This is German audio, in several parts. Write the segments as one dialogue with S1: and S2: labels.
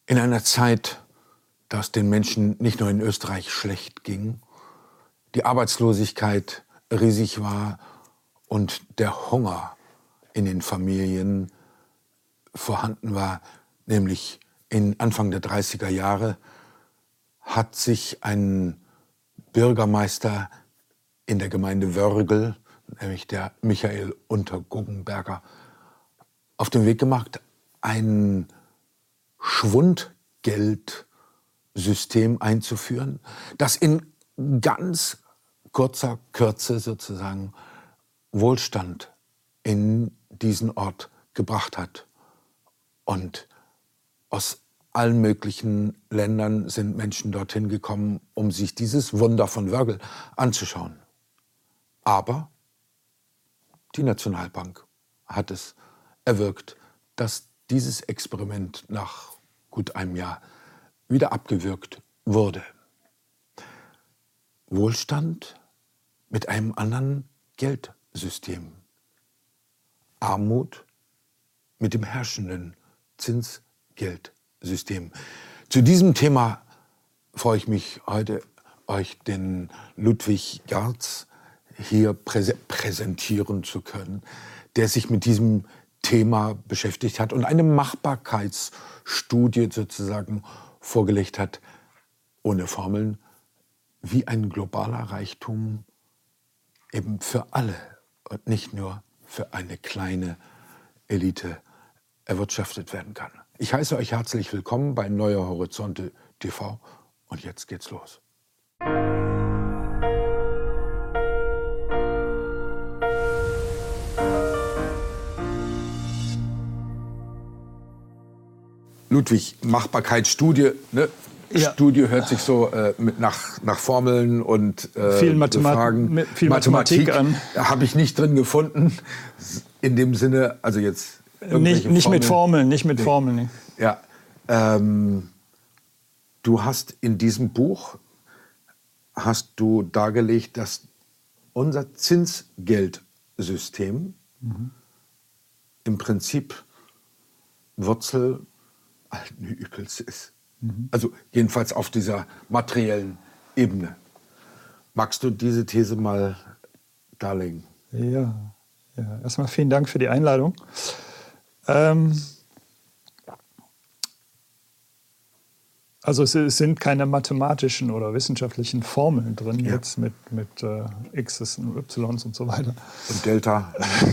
S1: In einer Zeit, da es den Menschen nicht nur in Österreich schlecht ging, die Arbeitslosigkeit riesig war und der Hunger in den Familien vorhanden war, nämlich in Anfang der 30er Jahre, hat sich ein Bürgermeister in der Gemeinde Wörgl, nämlich der Michael Unterguggenberger, auf den Weg gemacht, ein Schwundgeldsystem einzuführen, das in ganz kurzer Kürze sozusagen Wohlstand in diesen Ort gebracht hat. Und aus allen möglichen Ländern sind Menschen dorthin gekommen, um sich dieses Wunder von Wörgl anzuschauen. Aber die Nationalbank hat es erwirkt, dass dieses Experiment nach gut einem Jahr wieder abgewürgt wurde. Wohlstand mit einem anderen Geldsystem. Armut mit dem herrschenden Zinsgeldsystem. Zu diesem Thema freue ich mich heute, euch den Ludwig Garz hier präsentieren zu können, der sich mit diesem Thema beschäftigt hat und eine Machbarkeitsstudie sozusagen vorgelegt hat, ohne Formeln, wie ein globaler Reichtum eben für alle und nicht nur für eine kleine Elite erwirtschaftet werden kann. Ich heiße euch herzlich willkommen bei Neue Horizonte TV und jetzt geht's los. Ludwig, Machbarkeitsstudie, ne? Ja. Studie hört sich so nach Formeln und
S2: viel
S1: Fragen.
S2: Viel Mathematik an.
S1: Habe ich nicht drin gefunden. In dem Sinne, also jetzt
S2: nicht mit Formeln, nicht mit Formeln.
S1: Ja, du hast in diesem Buch dargelegt, dass unser Zinsgeldsystem im Prinzip Wurzel alten Übels ist. Also jedenfalls auf dieser materiellen Ebene. Magst du diese These mal darlegen?
S2: Ja. Erstmal vielen Dank für die Einladung. Also es sind keine mathematischen oder wissenschaftlichen Formeln drin, jetzt mit X's und Y's und so weiter.
S1: Und Delta.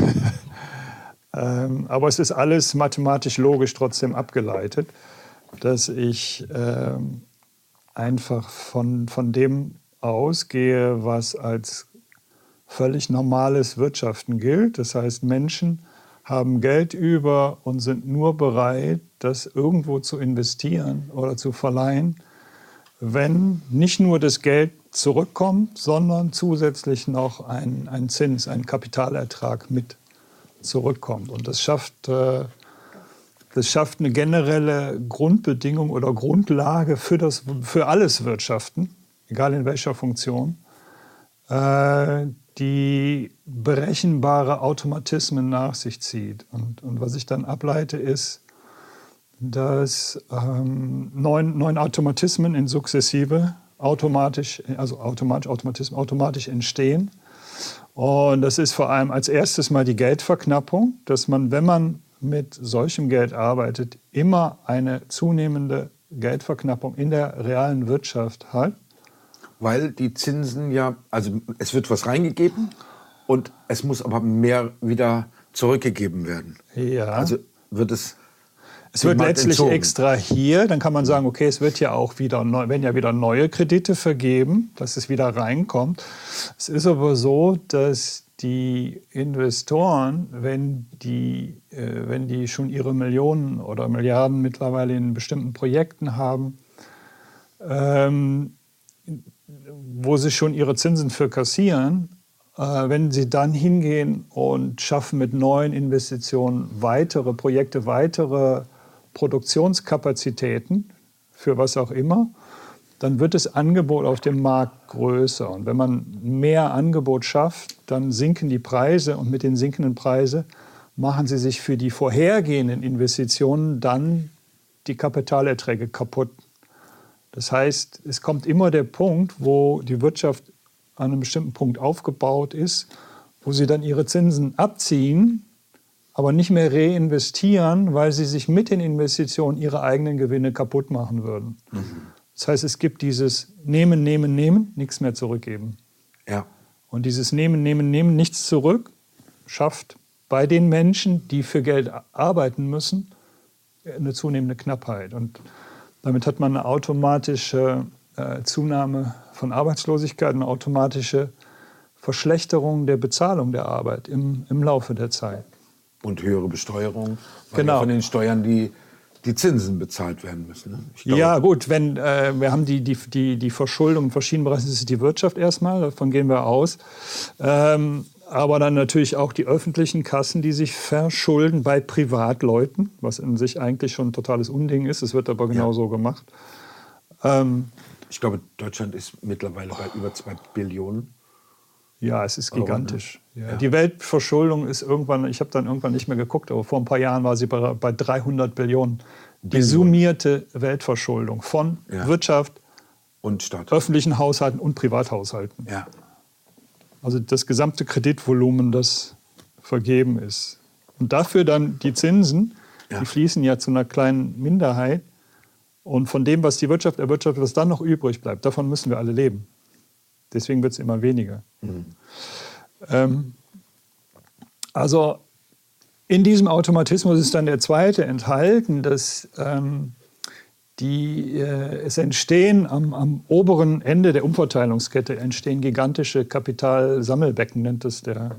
S2: Aber es ist alles mathematisch logisch trotzdem abgeleitet, dass ich einfach von dem ausgehe, was als völlig normales Wirtschaften gilt. Das heißt, Menschen haben Geld über und sind nur bereit, das irgendwo zu investieren oder zu verleihen, wenn nicht nur das Geld zurückkommt, sondern zusätzlich noch ein Zins, ein Kapitalertrag mit zurückkommt. Und das schafft eine generelle Grundbedingung oder Grundlage für alles Wirtschaften, egal in welcher Funktion, die berechenbare Automatismen nach sich zieht. Und was ich dann ableite, ist, dass 9 Automatismen in sukzessive automatisch entstehen. Und das ist vor allem als erstes mal die Geldverknappung, dass man, wenn man mit solchem Geld arbeitet, immer eine zunehmende Geldverknappung in der realen Wirtschaft hat.
S1: Weil die Zinsen also es wird was reingegeben und es muss aber mehr wieder zurückgegeben werden.
S2: Ja.
S1: Also wird es
S2: wird letztlich extrahiert, dann kann man sagen, okay, es wird ja auch werden ja wieder neue Kredite vergeben, dass es wieder reinkommt. Es ist aber so, dass die Investoren, wenn die schon ihre Millionen oder Milliarden mittlerweile in bestimmten Projekten haben, wo sie schon ihre Zinsen für kassieren, wenn sie dann hingehen und schaffen mit neuen Investitionen weitere Projekte, weitere Produktionskapazitäten für was auch immer, dann wird das Angebot auf dem Markt größer. Und wenn man mehr Angebot schafft, dann sinken die Preise und mit den sinkenden Preisen machen sie sich für die vorhergehenden Investitionen dann die Kapitalerträge kaputt. Das heißt, es kommt immer der Punkt, wo die Wirtschaft an einem bestimmten Punkt aufgebaut ist, wo sie dann ihre Zinsen abziehen, aber nicht mehr reinvestieren, weil sie sich mit den Investitionen ihre eigenen Gewinne kaputt machen würden. Das heißt, es gibt dieses Nehmen, Nehmen, Nehmen, nichts mehr zurückgeben.
S1: Ja.
S2: Und dieses Nehmen, Nehmen, Nehmen, nichts zurück, schafft bei den Menschen, die für Geld arbeiten müssen, eine zunehmende Knappheit. Und damit hat man eine automatische Zunahme von Arbeitslosigkeit, eine automatische Verschlechterung der Bezahlung der Arbeit im Laufe der Zeit.
S1: Und höhere Besteuerung, weil
S2: Genau.
S1: ja von den Steuern die Zinsen bezahlt werden müssen. Ne?
S2: Ja gut, wenn, wir haben die Verschuldung in verschiedenen Bereichen, das ist die Wirtschaft erstmal, davon gehen wir aus. Aber dann natürlich auch die öffentlichen Kassen, die sich verschulden bei Privatleuten, was in sich eigentlich schon ein totales Unding ist. Es wird aber genauso gemacht.
S1: Ich glaube, Deutschland ist mittlerweile bei über 2 Billionen.
S2: Ja, es ist gigantisch.
S1: Ne?
S2: Ja. Die Weltverschuldung ist irgendwann, ich habe dann irgendwann nicht mehr geguckt, aber vor ein paar Jahren war sie bei 300 Billionen. Die summierte Weltverschuldung von Wirtschaft,
S1: und Staat,
S2: öffentlichen Haushalten und Privathaushalten.
S1: Ja.
S2: Also das gesamte Kreditvolumen, das vergeben ist. Und dafür dann die Zinsen, die fließen ja zu einer kleinen Minderheit. Und von dem, was die Wirtschaft erwirtschaftet, was dann noch übrig bleibt, davon müssen wir alle leben. Deswegen wird es immer weniger. Also in diesem Automatismus ist dann der zweite enthalten, dass es entstehen am oberen Ende der Umverteilungskette entstehen gigantische Kapitalsammelbecken, nennt es der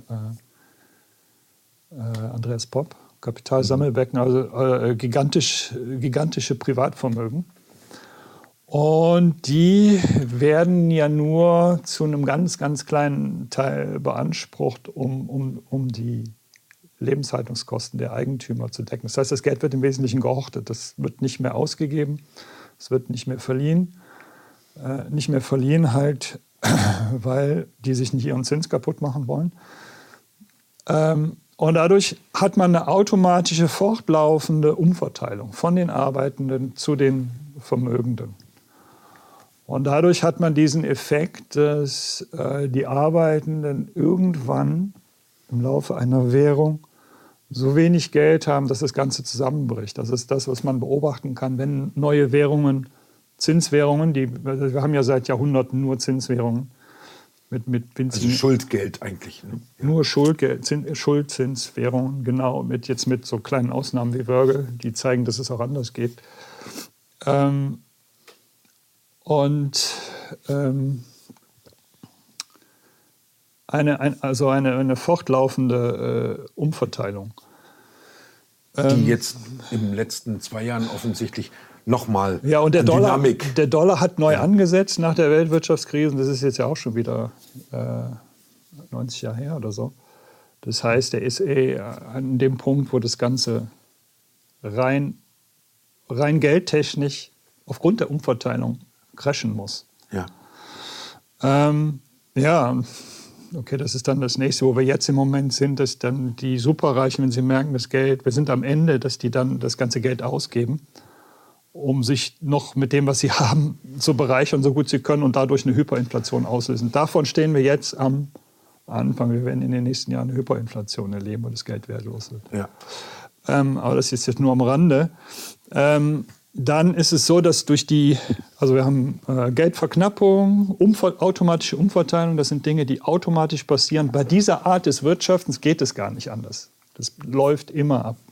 S2: Andreas Popp. Kapitalsammelbecken, also gigantische Privatvermögen. Und die werden ja nur zu einem ganz, ganz kleinen Teil beansprucht, um die Lebenshaltungskosten der Eigentümer zu decken. Das heißt, das Geld wird im Wesentlichen gehortet. Das wird nicht mehr ausgegeben, es wird nicht mehr verliehen. Nicht mehr verliehen halt, weil die sich nicht ihren Zins kaputt machen wollen. Und dadurch hat man eine automatische, fortlaufende Umverteilung von den Arbeitenden zu den Vermögenden. Und dadurch hat man diesen Effekt, dass die Arbeitenden irgendwann im Laufe einer Währung so wenig Geld haben, dass das Ganze zusammenbricht. Das ist das, was man beobachten kann, wenn neue Währungen, Zinswährungen, wir haben ja seit Jahrhunderten nur Zinswährungen, mit
S1: also Schuldgeld eigentlich. Ne?
S2: Nur Schuldzinswährungen, genau, mit so kleinen Ausnahmen wie Wörgl, die zeigen, dass es auch anders geht. Eine fortlaufende Umverteilung.
S1: Die jetzt in den letzten 2 Jahren offensichtlich nochmal
S2: und der
S1: Dynamik.
S2: Der Dollar hat neu angesetzt nach der Weltwirtschaftskrise. Das ist jetzt ja auch schon wieder 90 Jahre her oder so. Das heißt, er ist an dem Punkt, wo das Ganze rein geldtechnisch aufgrund der Umverteilung crashen muss. Okay, das ist dann das Nächste, wo wir jetzt im Moment sind, dass dann die Superreichen, wenn sie merken, wir sind am Ende, dass die dann das ganze Geld ausgeben, um sich noch mit dem, was sie haben, zu bereichern, so gut sie können und dadurch eine Hyperinflation auslösen. Davon stehen wir jetzt am Anfang. Wir werden in den nächsten Jahren eine Hyperinflation erleben, wo das Geld wertlos wird.
S1: Ja.
S2: Aber das ist jetzt nur am Rande. Dann ist es so, dass wir haben Geldverknappung, automatische Umverteilung, das sind Dinge, die automatisch passieren. Bei dieser Art des Wirtschaftens geht es gar nicht anders. Das läuft immer ab.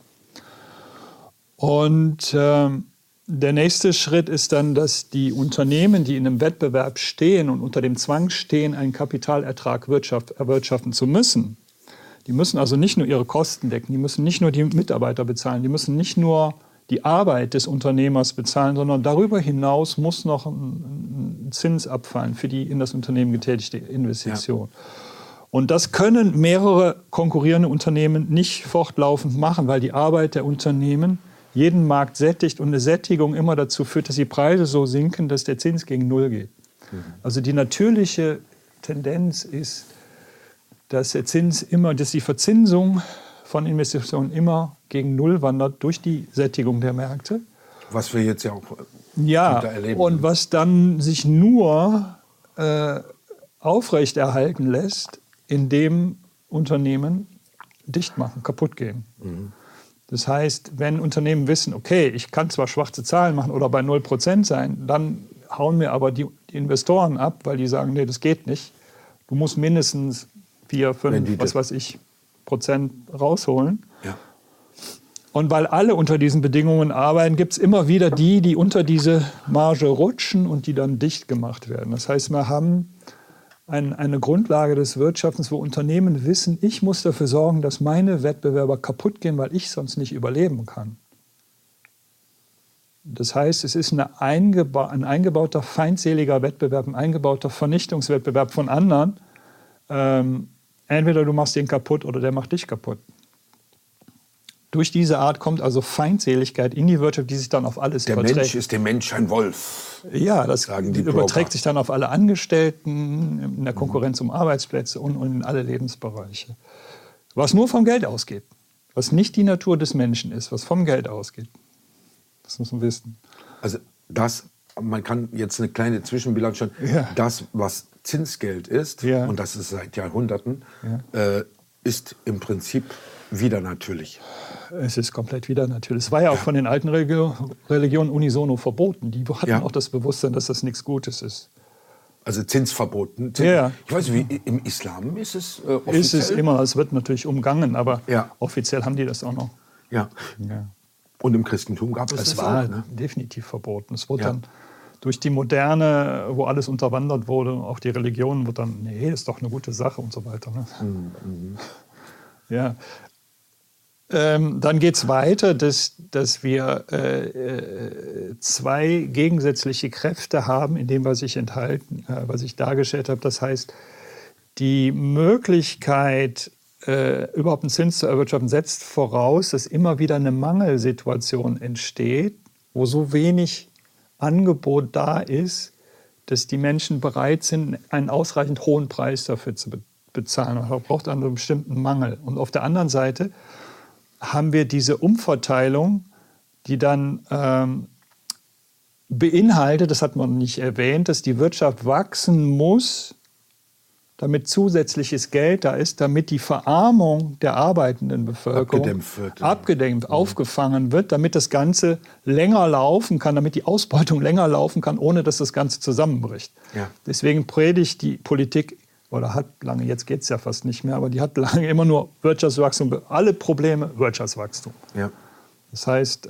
S2: Und der nächste Schritt ist dann, dass die Unternehmen, die in einem Wettbewerb stehen und unter dem Zwang stehen, einen Kapitalertrag erwirtschaften zu müssen, die müssen also nicht nur ihre Kosten decken, die müssen nicht nur die Mitarbeiter bezahlen, die müssen nicht nur die Arbeit des Unternehmers bezahlen, sondern darüber hinaus muss noch ein Zins abfallen für die in das Unternehmen getätigte Investition. Ja. Und das können mehrere konkurrierende Unternehmen nicht fortlaufend machen, weil die Arbeit der Unternehmen jeden Markt sättigt und eine Sättigung immer dazu führt, dass die Preise so sinken, dass der Zins gegen Null geht. Also die natürliche Tendenz ist, dass die Verzinsung von Investitionen immer gegen Null wandert durch die Sättigung der Märkte.
S1: Was wir jetzt ja auch
S2: ja,
S1: erleben.
S2: Und was dann sich nur aufrechterhalten lässt, indem Unternehmen dicht machen, kaputt gehen. Das heißt, wenn Unternehmen wissen, okay, ich kann zwar schwarze Zahlen machen oder bei 0% sein, dann hauen mir aber die Investoren ab, weil die sagen, nee, das geht nicht. Du musst mindestens 4, 5,
S1: Rendite.
S2: was weiß ich, Prozent rausholen.
S1: Ja.
S2: Und weil alle unter diesen Bedingungen arbeiten, gibt es immer wieder die unter diese Marge rutschen und die dann dicht gemacht werden. Das heißt, wir haben eine Grundlage des Wirtschaftens, wo Unternehmen wissen, ich muss dafür sorgen, dass meine Wettbewerber kaputt gehen, weil ich sonst nicht überleben kann. Das heißt, es ist ein eingebauter feindseliger Wettbewerb, ein eingebauter Vernichtungswettbewerb von anderen. Entweder du machst den kaputt oder der macht dich kaputt. Durch diese Art kommt also Feindseligkeit in die Wirtschaft, die sich dann auf alles überträgt.
S1: Der Mensch ist dem Mensch ein Wolf.
S2: Ja, das
S1: sagen die
S2: überträgt
S1: Broker.
S2: sich dann auf alle Angestellten, in der Konkurrenz um Arbeitsplätze und in alle Lebensbereiche. Was nur vom Geld ausgeht, was nicht die Natur des Menschen ist, was vom Geld ausgeht. Das muss man wissen.
S1: Also man kann jetzt eine kleine Zwischenbilanz schauen.
S2: Ja.
S1: Das, was Zinsgeld ist,
S2: Ja.
S1: und das ist seit Jahrhunderten, ist im Prinzip wieder natürlich.
S2: Es ist komplett wieder natürlich. Es war ja auch von den alten Religionen unisono verboten. Die hatten auch das Bewusstsein, dass das nichts Gutes ist.
S1: Also Zinsverboten.
S2: Ja.
S1: Ich weiß nicht, wie im Islam ist es offiziell?
S2: Ist es immer, es wird natürlich umgangen, aber
S1: Ja.
S2: offiziell haben die das auch noch.
S1: Ja.
S2: Ja.
S1: Und im Christentum gab es
S2: Es
S1: das
S2: war
S1: auch, ne?
S2: definitiv verboten. Es wurde
S1: Ja.
S2: dann durch die Moderne, wo alles unterwandert wurde, auch die Religion, wird dann, nee, ist doch eine gute Sache und so weiter. Ne? Ja. Dann geht es weiter, dass wir zwei gegensätzliche Kräfte haben, in dem, was ich dargestellt habe. Das heißt, die Möglichkeit, überhaupt einen Zins zu erwirtschaften, setzt voraus, dass immer wieder eine Mangelsituation entsteht, wo so wenig Angebot da ist, dass die Menschen bereit sind, einen ausreichend hohen Preis dafür zu bezahlen. Man braucht einen bestimmten Mangel. Und auf der anderen Seite haben wir diese Umverteilung, die dann beinhaltet, das hat man nicht erwähnt, dass die Wirtschaft wachsen muss, damit zusätzliches Geld da ist, damit die Verarmung der arbeitenden Bevölkerung abgedämpft, aufgefangen wird, damit das Ganze länger laufen kann, damit die Ausbeutung länger laufen kann, ohne dass das Ganze zusammenbricht.
S1: Ja.
S2: Deswegen predigt die Politik, oder hat lange, jetzt geht es ja fast nicht mehr, aber die hat lange immer nur Wirtschaftswachstum, alle Probleme Wirtschaftswachstum.
S1: Ja.
S2: Das heißt,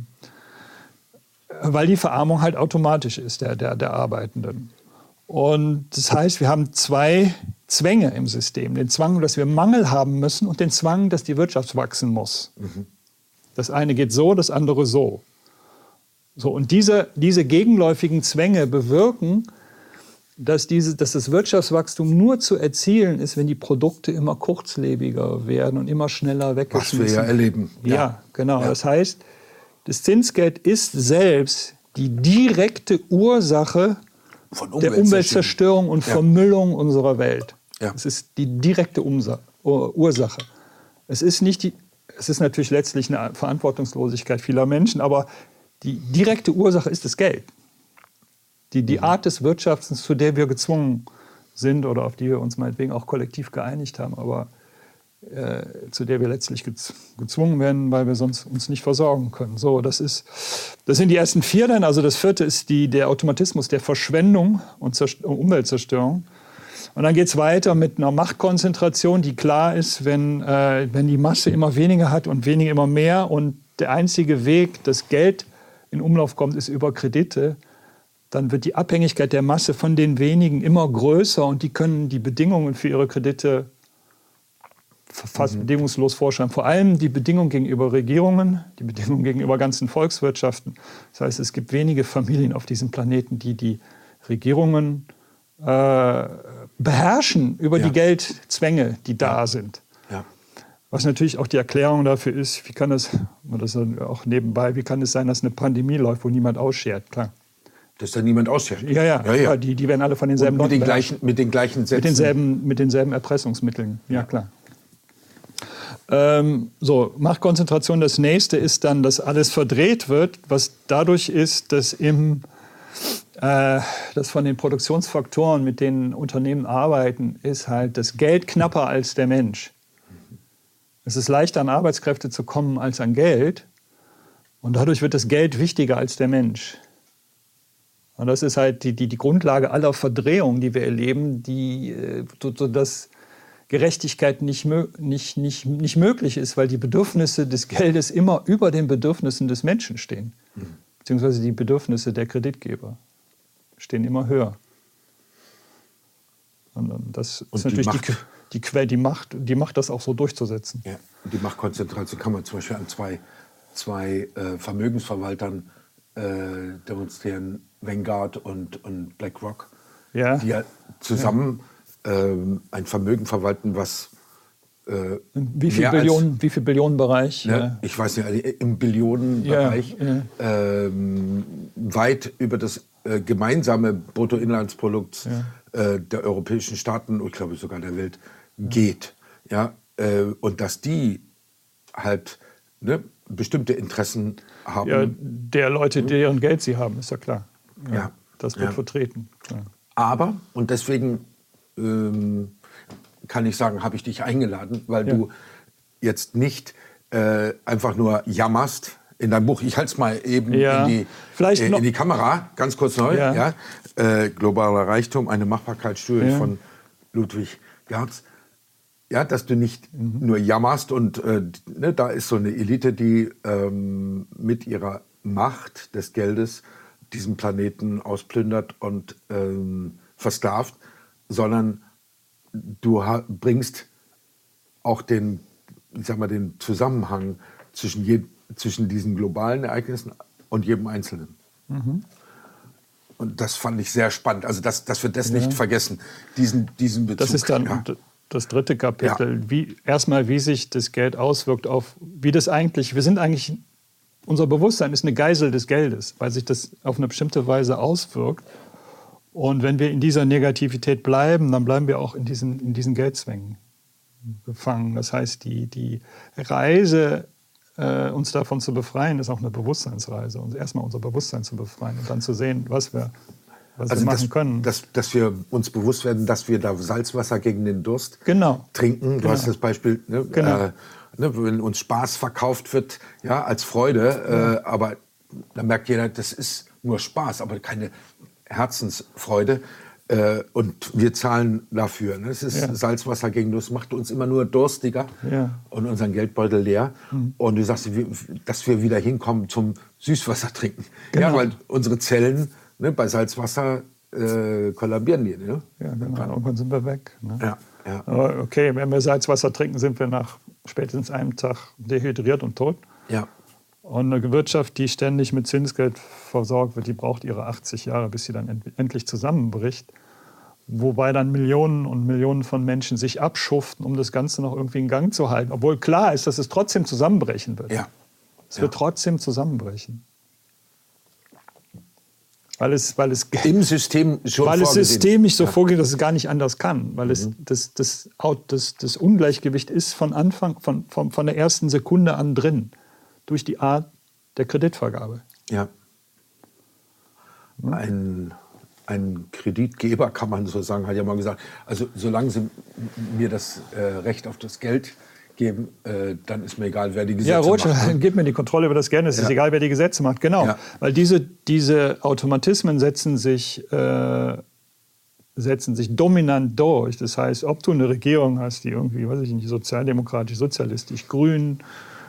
S2: weil die Verarmung halt automatisch ist, der Arbeitenden. Und das heißt, wir haben zwei Zwänge im System. Den Zwang, dass wir Mangel haben müssen und den Zwang, dass die Wirtschaft wachsen muss. Das eine geht so, das andere so. So, und diese gegenläufigen Zwänge bewirken, dass das Wirtschaftswachstum nur zu erzielen ist, wenn die Produkte immer kurzlebiger werden und immer schneller weggeschmissen werden.
S1: Was wir ja erleben.
S2: Ja, genau. Ja. Das heißt, das Zinsgeld ist selbst die direkte Ursache der Umweltzerstörung und Vermüllung unserer Welt.
S1: Ja.
S2: Es ist die direkte Ursache. Es ist natürlich letztlich eine Verantwortungslosigkeit vieler Menschen, aber die direkte Ursache ist das Geld. Die Art des Wirtschaftens, zu der wir gezwungen sind oder auf die wir uns meinetwegen auch kollektiv geeinigt haben, aber zu der wir letztlich gezwungen werden, weil wir sonst uns nicht versorgen können. So, das sind die ersten 4 dann. Also das 4. ist der Automatismus der Verschwendung und Umweltzerstörung. Und dann geht es weiter mit einer Machtkonzentration, die klar ist, wenn die Masse immer weniger hat und weniger immer mehr und der einzige Weg, dass Geld in Umlauf kommt, ist über Kredite, dann wird die Abhängigkeit der Masse von den wenigen immer größer und die können die Bedingungen für ihre Kredite fast bedingungslos vorschreiben. Vor allem die Bedingungen gegenüber Regierungen, die Bedingungen gegenüber ganzen Volkswirtschaften. Das heißt, es gibt wenige Familien auf diesem Planeten, die Regierungen beherrschen über die Geldzwänge, die da sind.
S1: Ja.
S2: Was natürlich auch die Erklärung dafür ist, wie kann es sein, dass eine Pandemie läuft, wo niemand ausschert, klar.
S1: Dass da niemand ausschert.
S2: Ja. Die werden alle von denselben
S1: Leuten
S2: beherrscht.
S1: mit den gleichen Sätzen.
S2: Mit denselben Erpressungsmitteln, ja klar. So, Machtkonzentration, das nächste ist dann, dass alles verdreht wird, was dadurch ist, dass das von den Produktionsfaktoren, mit denen Unternehmen arbeiten, ist halt das Geld knapper als der Mensch. Es ist leichter, an Arbeitskräfte zu kommen als an Geld. Und dadurch wird das Geld wichtiger als der Mensch. Und das ist halt die Grundlage aller Verdrehungen, die wir erleben, dass Gerechtigkeit nicht möglich ist, weil die Bedürfnisse des Geldes immer über den Bedürfnissen des Menschen stehen. Beziehungsweise die Bedürfnisse der Kreditgeber stehen immer höher. Und das ist natürlich die Quelle, die Macht, das auch so durchzusetzen.
S1: Ja, die Machtkonzentration kann man zum Beispiel an zwei Vermögensverwaltern demonstrieren, Vanguard und BlackRock,
S2: ja.
S1: die ja zusammen ein Vermögen verwalten, was
S2: wie viel Billionenbereich?
S1: Ne, ja. Ich weiß nicht, im Billionenbereich weit über das gemeinsame Bruttoinlandsprodukt der europäischen Staaten und ich glaube sogar der Welt geht. Ja? Und dass die halt bestimmte Interessen haben.
S2: Ja, der Leute, deren Geld sie haben, ist ja klar.
S1: Ja.
S2: Das wird vertreten. Klar.
S1: Aber, und deswegen kann ich sagen, habe ich dich eingeladen, weil du jetzt nicht einfach nur jammerst in deinem Buch. Ich halte es mal eben in die Kamera, ganz kurz neu. Ja. Globaler Reichtum, eine Machbarkeitsstudie von Ludwig Gerz. Ja, dass du nicht nur jammerst und da ist so eine Elite, die mit ihrer Macht des Geldes diesen Planeten ausplündert und versklavt, sondern du bringst auch den Zusammenhang zwischen diesen globalen Ereignissen und jedem Einzelnen. Und das fand ich sehr spannend. Also, dass wir das nicht vergessen, diesen Bezug.
S2: Das ist dann das dritte Kapitel. Ja. Wie sich das Geld auswirkt auf, wie das eigentlich, unser Bewusstsein ist eine Geisel des Geldes, weil sich das auf eine bestimmte Weise auswirkt. Und wenn wir in dieser Negativität bleiben, dann bleiben wir auch in diesen Geldzwängen gefangen. Das heißt, die Reise, uns davon zu befreien, ist auch eine Bewusstseinsreise. Und erstmal unser Bewusstsein zu befreien und dann zu sehen, was wir machen können.
S1: Dass wir uns bewusst werden, dass wir da Salzwasser gegen den Durst trinken. Du hast das Beispiel, wenn uns Spaß verkauft wird, als Freude, aber da merkt jeder, das ist nur Spaß, aber keine Herzensfreude. Und wir zahlen dafür. Es ist Salzwasser gegen Durst, macht uns immer nur durstiger und unseren Geldbeutel leer. Und du sagst, dass wir wieder hinkommen zum Süßwasser trinken. Genau. Ja, weil unsere Zellen bei Salzwasser kollabieren die. Ne?
S2: Ja, genau. Irgendwann sind wir weg. Ne?
S1: Ja.
S2: Aber okay, wenn wir Salzwasser trinken, sind wir nach spätestens einem Tag dehydriert und tot.
S1: Ja.
S2: Und eine Wirtschaft, die ständig mit Zinsgeld versorgt wird, die braucht ihre 80 Jahre, bis sie dann endlich zusammenbricht. Wobei dann Millionen und Millionen von Menschen sich abschuften, um das Ganze noch irgendwie in Gang zu halten. Obwohl klar ist, dass es trotzdem zusammenbrechen wird.
S1: Ja.
S2: Es wird trotzdem zusammenbrechen. Weil es
S1: im System schon
S2: weil es systemisch so vorgeht, dass es gar nicht anders kann. Weil es das Ungleichgewicht ist von der ersten Sekunde an drin. Durch die Art der Kreditvergabe.
S1: Ja. Ein Kreditgeber, kann man so sagen, hat ja mal gesagt, also solange sie mir das Recht auf das Geld geben, dann ist mir egal, wer die Gesetze macht.
S2: Ja, Rothschild, gib mir die Kontrolle über das Geld, es ist egal, wer die Gesetze macht. Genau, weil diese Automatismen setzen sich dominant durch. Das heißt, ob du eine Regierung hast, die irgendwie, weiß ich nicht, sozialdemokratisch, sozialistisch, grün,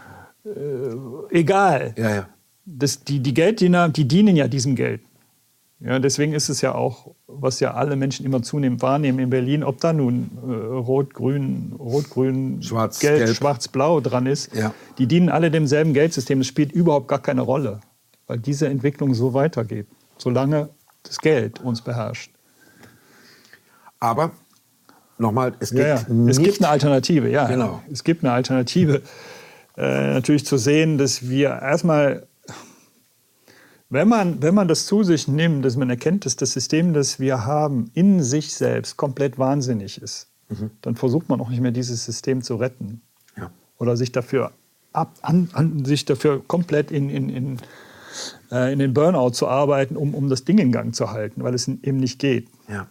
S2: egal. Die Gelddiener, die dienen ja diesem Geld. Ja, deswegen ist es ja auch, was ja alle Menschen immer zunehmend wahrnehmen in Berlin, ob da nun Rot-Grün, Gelb, Schwarz-Blau dran ist, die dienen alle demselben Geldsystem. Es spielt überhaupt gar keine Rolle, weil diese Entwicklung so weitergeht, solange das Geld uns beherrscht.
S1: Aber nochmal, es gibt
S2: eine Alternative,
S1: Genau.
S2: Es gibt eine Alternative. Natürlich zu sehen, dass wir erstmal, wenn man das zu sich nimmt, dass man erkennt, dass das System, das wir haben, in sich selbst komplett wahnsinnig ist, dann versucht man auch nicht mehr, dieses System zu retten.
S1: Ja.
S2: oder sich dafür komplett in den Burnout zu arbeiten, um das Ding in Gang zu halten, weil es eben nicht geht.
S1: Ja.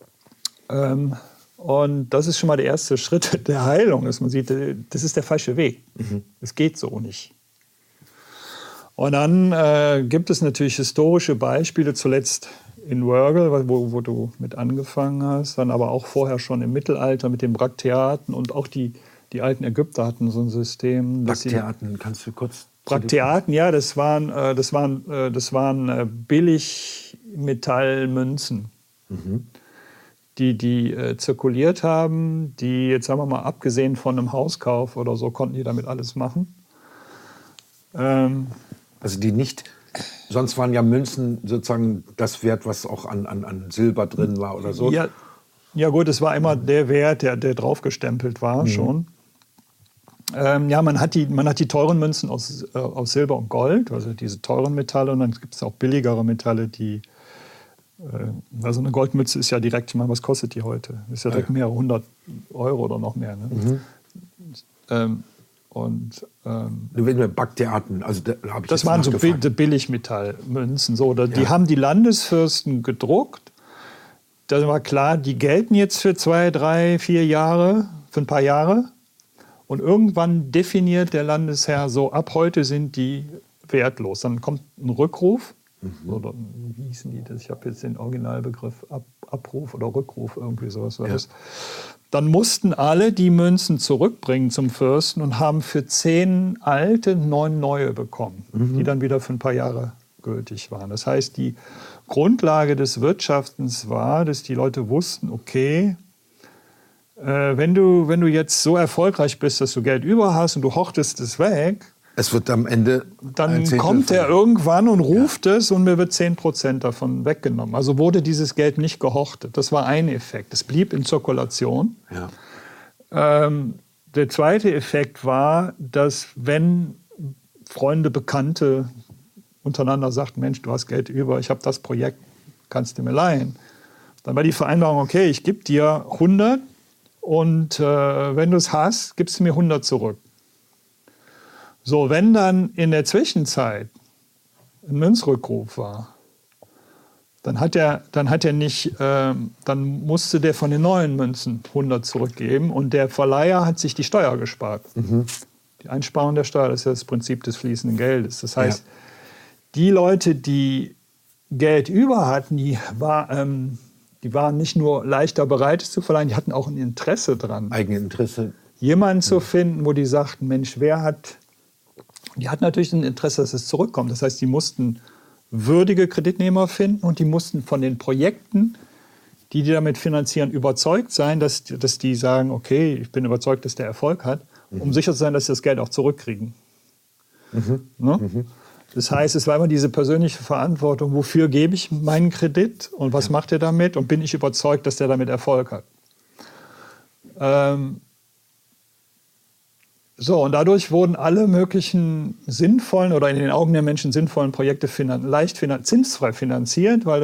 S2: Und das ist schon mal der erste Schritt der Heilung, dass man sieht, das ist der falsche Weg. Es geht so nicht. Und dann gibt es natürlich historische Beispiele, zuletzt in Wörgl, wo du mit angefangen hast, dann aber auch vorher schon im Mittelalter mit den Brakteaten und auch die alten Ägypter hatten so ein System.
S1: Brakteaten, kannst du kurz...
S2: Brakteaten, ja, das waren Billigmetallmünzen, die zirkuliert haben, die jetzt, sagen wir mal, abgesehen von einem Hauskauf oder so, konnten die damit alles machen.
S1: Also die nicht, sonst waren ja Münzen sozusagen das Wert, was auch an Silber drin war oder so.
S2: Ja gut, es war immer der Wert, der draufgestempelt war schon. Ja, man hat die teuren Münzen aus Silber und Gold, also diese teuren Metalle, und dann gibt es auch billigere Metalle, also eine Goldmütze ist ja direkt, ich meine, was kostet die heute? Ist ja direkt mehrere 100 Euro oder noch mehr. Ne?
S1: Brakteaten, also da habe ich
S2: das waren so Billigmetallmünzen. So, die haben die Landesfürsten gedruckt. Da war klar, die gelten jetzt für 2, 3, 4 Jahre, für ein paar Jahre. Und irgendwann definiert der Landesherr so, ab heute sind die wertlos. Dann kommt ein Rückruf. Oder wie hießen die das? Ich habe jetzt den Originalbegriff Abruf oder Rückruf, irgendwie sowas war das. Dann mussten alle die Münzen zurückbringen zum Fürsten und haben für 10 alte 9 neue bekommen, die dann wieder für ein paar Jahre gültig waren. Das heißt, die Grundlage des Wirtschaftens war, dass die Leute wussten, okay, wenn du jetzt so erfolgreich bist, dass du Geld über hast und du hortest es weg,
S1: es wird am Ende
S2: dann kommt er irgendwann und ruft es und mir wird 10% davon weggenommen. Also wurde dieses Geld nicht gehortet. Das war ein Effekt. Es blieb in Zirkulation. Ja. Der zweite Effekt war, dass wenn Freunde, Bekannte untereinander sagten, Mensch, du hast Geld über, ich habe das Projekt, kannst du mir leihen. Dann war die Vereinbarung, okay, ich gebe dir 100 und wenn du es hast, gibst du mir 100 zurück. So, wenn dann in der Zwischenzeit ein Münzrückruf war, dann musste der von den neuen Münzen 100 zurückgeben und der Verleiher hat sich die Steuer gespart. Die Einsparung der Steuer, das ist ja das Prinzip des fließenden Geldes. Das heißt, die Leute, die Geld über hatten, die waren nicht nur leichter bereit, es zu verleihen, die hatten auch ein Interesse dran.
S1: Eigeninteresse.
S2: Jemanden zu finden, wo die sagten, Mensch, die hatten natürlich ein Interesse, dass es zurückkommt. Das heißt, die mussten würdige Kreditnehmer finden und die mussten von den Projekten, die damit finanzieren, überzeugt sein, dass die sagen, okay, ich bin überzeugt, dass der Erfolg hat, um sicher zu sein, dass sie das Geld auch zurückkriegen. Ne? Das heißt, es war immer diese persönliche Verantwortung, wofür gebe ich meinen Kredit und was macht er damit und bin ich überzeugt, dass der damit Erfolg hat. So, und dadurch wurden alle möglichen sinnvollen oder in den Augen der Menschen sinnvollen Projekte zinsfrei finanziert, weil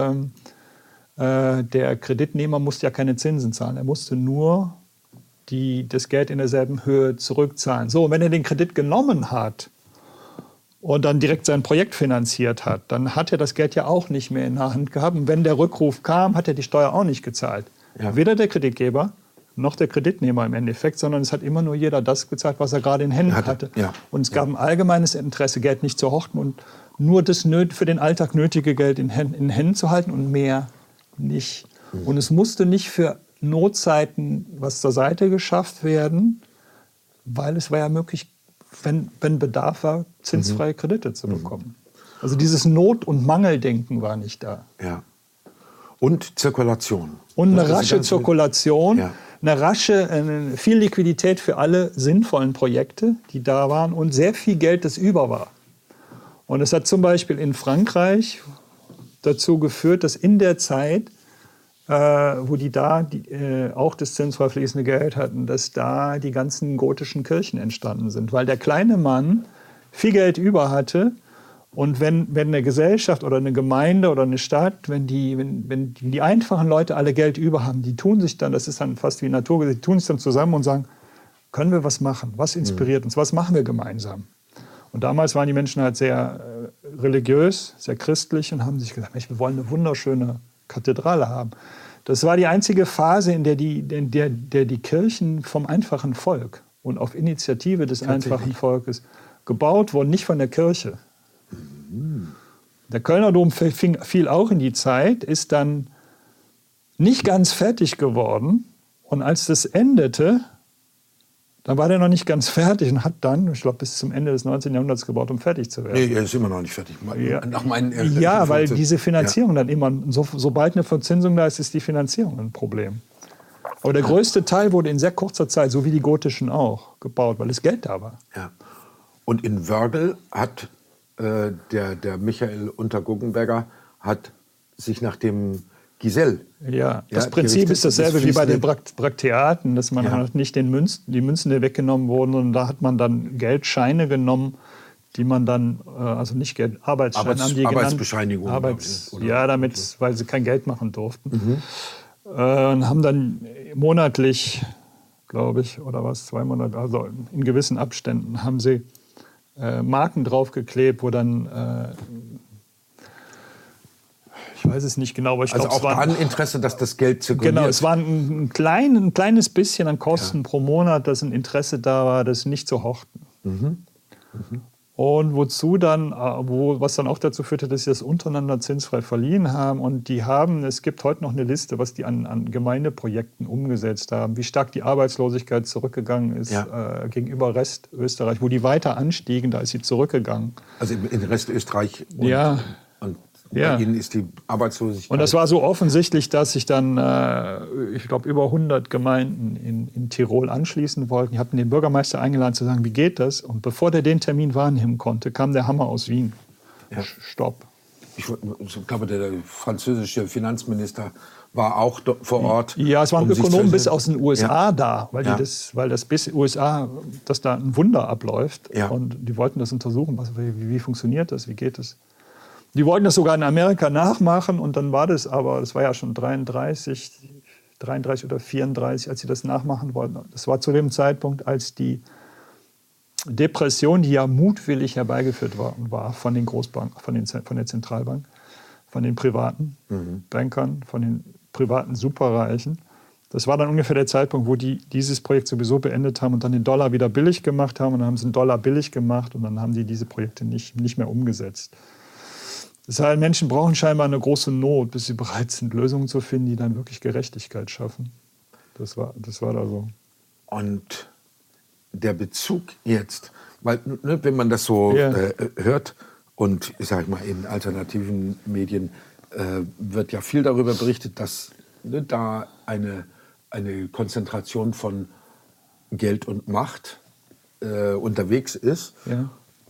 S2: der Kreditnehmer musste ja keine Zinsen zahlen. Er musste nur das Geld in derselben Höhe zurückzahlen. So, und wenn er den Kredit genommen hat und dann direkt sein Projekt finanziert hat, dann hat er das Geld ja auch nicht mehr in der Hand gehabt. Und wenn der Rückruf kam, hat er die Steuer auch nicht gezahlt. Ja. Weder der Kreditgeber noch der Kreditnehmer im Endeffekt, sondern es hat immer nur jeder das gezahlt, was er gerade in Händen hatte. Ja. Und es gab ein allgemeines Interesse, Geld nicht zu horten und nur das für den Alltag nötige Geld in Händen zu halten und mehr nicht. Und es musste nicht für Notzeiten was zur Seite geschafft werden, weil es war ja möglich, wenn Bedarf war, zinsfreie Kredite zu bekommen. Also dieses Not- und Mangeldenken war nicht da.
S1: Ja. Und Zirkulation.
S2: Und eine rasche Zirkulation. Ja. Viel Liquidität für alle sinnvollen Projekte, die da waren und sehr viel Geld, das über war. Und es hat zum Beispiel in Frankreich dazu geführt, dass in der Zeit, wo die auch das zinsfrei fließende Geld hatten, dass da die ganzen gotischen Kirchen entstanden sind. Weil der kleine Mann viel Geld über hatte. Und wenn eine Gesellschaft oder eine Gemeinde oder eine Stadt, wenn die einfachen Leute alle Geld über haben, die tun sich dann, das ist dann fast wie Naturgesetz, die tun sich dann zusammen und sagen, können wir was machen? Was inspiriert uns? Was machen wir gemeinsam? Und damals waren die Menschen halt sehr religiös, sehr christlich und haben sich gesagt, Mensch, wir wollen eine wunderschöne Kathedrale haben. Das war die einzige Phase, in der die Kirchen vom einfachen Volk und auf Initiative des einfachen Volkes gebaut wurden, nicht von der Kirche. Der Kölner Dom fiel auch in die Zeit, ist dann nicht ganz fertig geworden. Und als das endete, dann war der noch nicht ganz fertig und hat dann, ich glaube, bis zum Ende des 19. Jahrhunderts gebaut, um fertig zu werden.
S1: Nee, er ist immer noch nicht fertig.
S2: Nach weil diese Finanzierung dann immer, sobald eine Verzinsung da ist, ist die Finanzierung ein Problem. Aber der größte Teil wurde in sehr kurzer Zeit, so wie die gotischen auch, gebaut, weil das Geld da war.
S1: Ja. Und in Wörgl hat der Michael Unterguggenberger hat sich nach dem Giselle.
S2: Ja, das Prinzip ist dasselbe wie bei den Brakteaten, dass man halt nicht die Münzen, die weggenommen wurden, und da hat man dann Geldscheine genommen, die man dann, also nicht Geld, Arbeitsscheine haben die
S1: Arbeitsbescheinigung.
S2: genannt. Weil sie kein Geld machen durften. Und haben dann monatlich, glaube ich, oder was, 2 Monate, also in gewissen Abständen, haben sie Marken draufgeklebt, wo dann ich weiß es nicht genau, aber ich glaube,
S1: es war ein Interesse, dass das Geld zirkuliert.
S2: Genau, es war ein kleines bisschen an Kosten pro Monat, dass ein Interesse da war, das nicht zu horten. Und wozu dann, was dann auch dazu führte, dass sie das untereinander zinsfrei verliehen haben. Und es gibt heute noch eine Liste, was die an Gemeindeprojekten umgesetzt haben, wie stark die Arbeitslosigkeit zurückgegangen ist gegenüber Rest Österreich, wo die weiter anstiegen, da ist sie zurückgegangen.
S1: Also in Rest Österreich und
S2: Ja.
S1: bei Ihnen ist die Arbeitslosigkeit.
S2: Und das war so offensichtlich, dass sich dann, ich glaube, über 100 Gemeinden in Tirol anschließen wollten. Die hatten den Bürgermeister eingeladen zu sagen, wie geht das? Und bevor der den Termin wahrnehmen konnte, kam der Hammer aus Wien. Ja. Stopp.
S1: Ich glaube, der französische Finanzminister war auch vor Ort.
S2: Ja, es waren Ökonomen bis aus den USA da, weil das bis USA, dass da ein Wunder abläuft. Ja. Und die wollten das untersuchen. Wie funktioniert das? Wie geht das? Die wollten das sogar in Amerika nachmachen und dann war das war ja schon 33 oder 34, als sie das nachmachen wollten. Das war zu dem Zeitpunkt, als die Depression, die ja mutwillig herbeigeführt war von den Großbanken, von der Zentralbank, von den privaten Bankern, von den privaten Superreichen. Das war dann ungefähr der Zeitpunkt, wo die dieses Projekt sowieso beendet haben und dann den Dollar wieder billig gemacht haben. Und dann haben sie den Dollar billig gemacht und dann haben die diese Projekte nicht mehr umgesetzt. Das heißt, Menschen brauchen scheinbar eine große Not, bis sie bereit sind, Lösungen zu finden, die dann wirklich Gerechtigkeit schaffen. Das war da so.
S1: Und der Bezug jetzt, weil wenn man das so hört und ich sage mal in alternativen Medien wird ja viel darüber berichtet, dass da eine Konzentration von Geld und Macht unterwegs ist. Ja.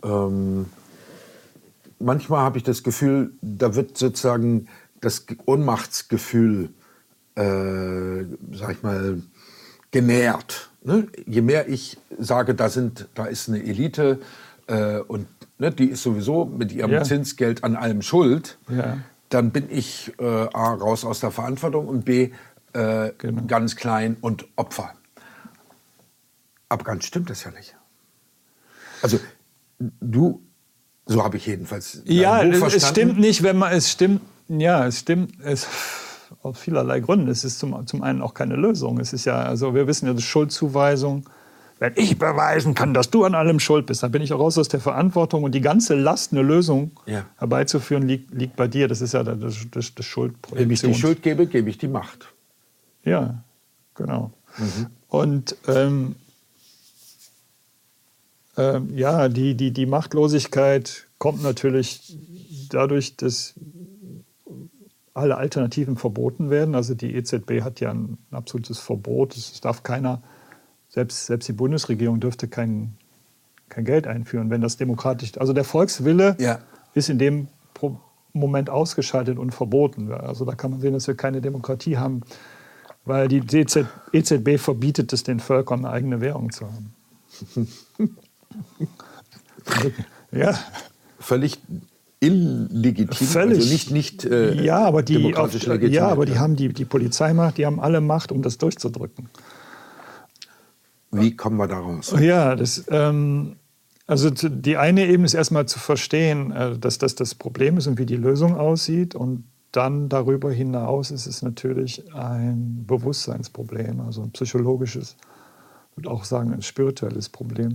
S1: Manchmal habe ich das Gefühl, da wird sozusagen das Ohnmachtsgefühl, sag ich mal, genährt. Ne? Je mehr ich sage, da ist eine Elite und die ist sowieso mit ihrem Zinsgeld an allem schuld, dann bin ich A, raus aus der Verantwortung und B, ganz klein und Opfer. Aber ganz stimmt das ja nicht. Also so habe ich jedenfalls Buch verstanden.
S2: Es stimmt nicht, es stimmt aus vielerlei Gründen. Es ist zum einen auch keine Lösung. Es ist ja, also wir wissen ja, das Schuldzuweisung. Wenn ich beweisen kann, dass du an allem schuld bist, dann bin ich auch raus aus der Verantwortung und die ganze Last, eine Lösung herbeizuführen, liegt bei dir. Das ist ja das Schuldprojektion.
S1: Wenn ich die Schuld gebe, gebe ich die Macht.
S2: Ja, genau. Und die Machtlosigkeit kommt natürlich dadurch, dass alle Alternativen verboten werden. Also die EZB hat ja ein absolutes Verbot. Es darf keiner, selbst die Bundesregierung dürfte kein Geld einführen, wenn das demokratisch. Also der Volkswille ist in dem Moment ausgeschaltet und verboten. Also da kann man sehen, dass wir keine Demokratie haben, weil die EZB verbietet es den Völkern, eine eigene Währung zu haben. Ja.
S1: Völlig illegitim,
S2: völlig.
S1: Also nicht
S2: demokratisch legitim. Ja, aber die haben die Polizeimacht, die haben alle Macht, um das durchzudrücken.
S1: Wie kommen wir da raus?
S2: Ja, also die eine Ebene ist erstmal zu verstehen, dass das das Problem ist und wie die Lösung aussieht. Und dann darüber hinaus ist es natürlich ein Bewusstseinsproblem, also ein psychologisches, ich würde auch sagen ein spirituelles Problem.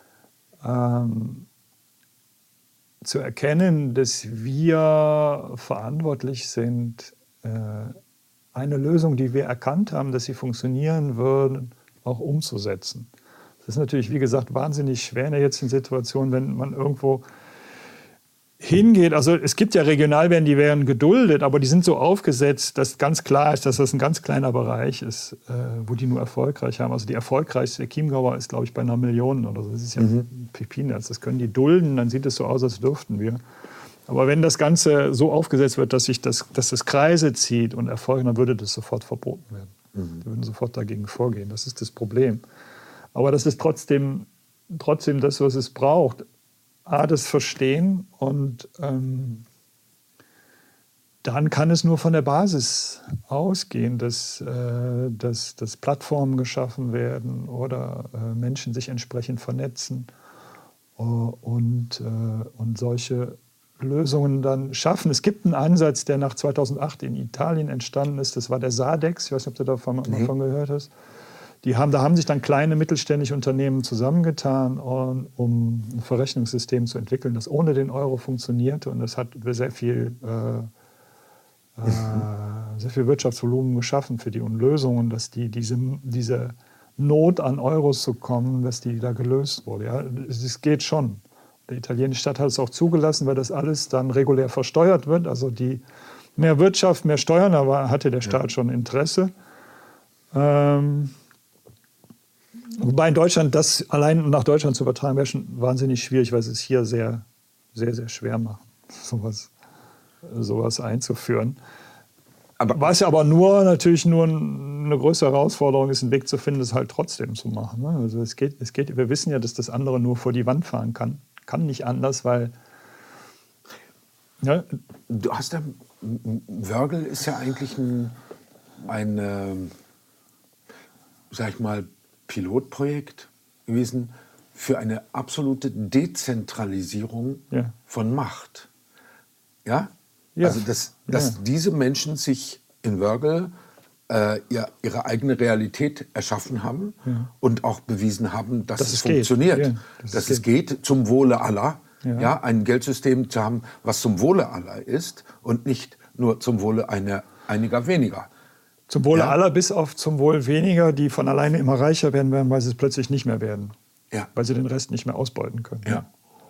S2: Zu erkennen, dass wir verantwortlich sind, eine Lösung, die wir erkannt haben, dass sie funktionieren würde, auch umzusetzen. Das ist natürlich, wie gesagt, wahnsinnig schwer in der jetzigen Situation, wenn man irgendwo hingeht. Also es gibt ja Regionalwährungen, die werden geduldet, aber die sind so aufgesetzt, dass ganz klar ist, dass das ein ganz kleiner Bereich ist, wo die nur erfolgreich haben. Also die erfolgreichste Chiemgauer ist, glaube ich, bei 1 Million oder so. Das ist ja Peanuts. Das können die dulden, dann sieht es so aus, als dürften wir. Aber wenn das Ganze so aufgesetzt wird, dass das Kreise zieht und erfolgt, dann würde das sofort verboten werden. Die würden sofort dagegen vorgehen. Das ist das Problem. Aber das ist trotzdem das, was es braucht. Das Verstehen und dann kann es nur von der Basis ausgehen, dass Plattformen geschaffen werden oder Menschen sich entsprechend vernetzen und solche Lösungen dann schaffen. Es gibt einen Ansatz, der nach 2008 in Italien entstanden ist. Das war der Sadex. Ich weiß nicht, ob du davon gehört hast. Da haben sich dann kleine mittelständische Unternehmen zusammengetan, um ein Verrechnungssystem zu entwickeln, das ohne den Euro funktionierte. Und das hat sehr viel Wirtschaftsvolumen geschaffen für die und Lösungen, dass diese Not an Euros zu kommen, dass die da gelöst wurde. Ja, es geht schon. Der italienische Staat hat es auch zugelassen, weil das alles dann regulär versteuert wird. Also mehr Wirtschaft, mehr Steuern, aber hatte der Staat schon Interesse. Wobei in Deutschland das allein nach Deutschland zu übertragen wäre schon wahnsinnig schwierig, weil es hier sehr, sehr, sehr schwer macht, sowas einzuführen. Was ja aber natürlich nur eine größere Herausforderung ist, einen Weg zu finden, das halt trotzdem zu machen. Ne? Also es geht, wir wissen ja, dass das andere nur vor die Wand fahren kann. Kann nicht anders, weil... Ja.
S1: Du hast ja... Wörgl ist ja eigentlich ein sag ich mal, Pilotprojekt gewesen für eine absolute Dezentralisierung von Macht. Ja? Also, dass diese Menschen sich in Wörgl ihre eigene Realität erschaffen haben und auch bewiesen haben, dass es funktioniert. Ja, dass es geht zum Wohle aller. Ja, ein Geldsystem zu haben, was zum Wohle aller ist und nicht nur zum Wohle einiger weniger.
S2: Zum Wohle aller, bis auf zum Wohl weniger, die von alleine immer reicher werden, weil sie es plötzlich nicht mehr werden. Ja. Weil sie den Rest nicht mehr ausbeuten können.
S1: Ja.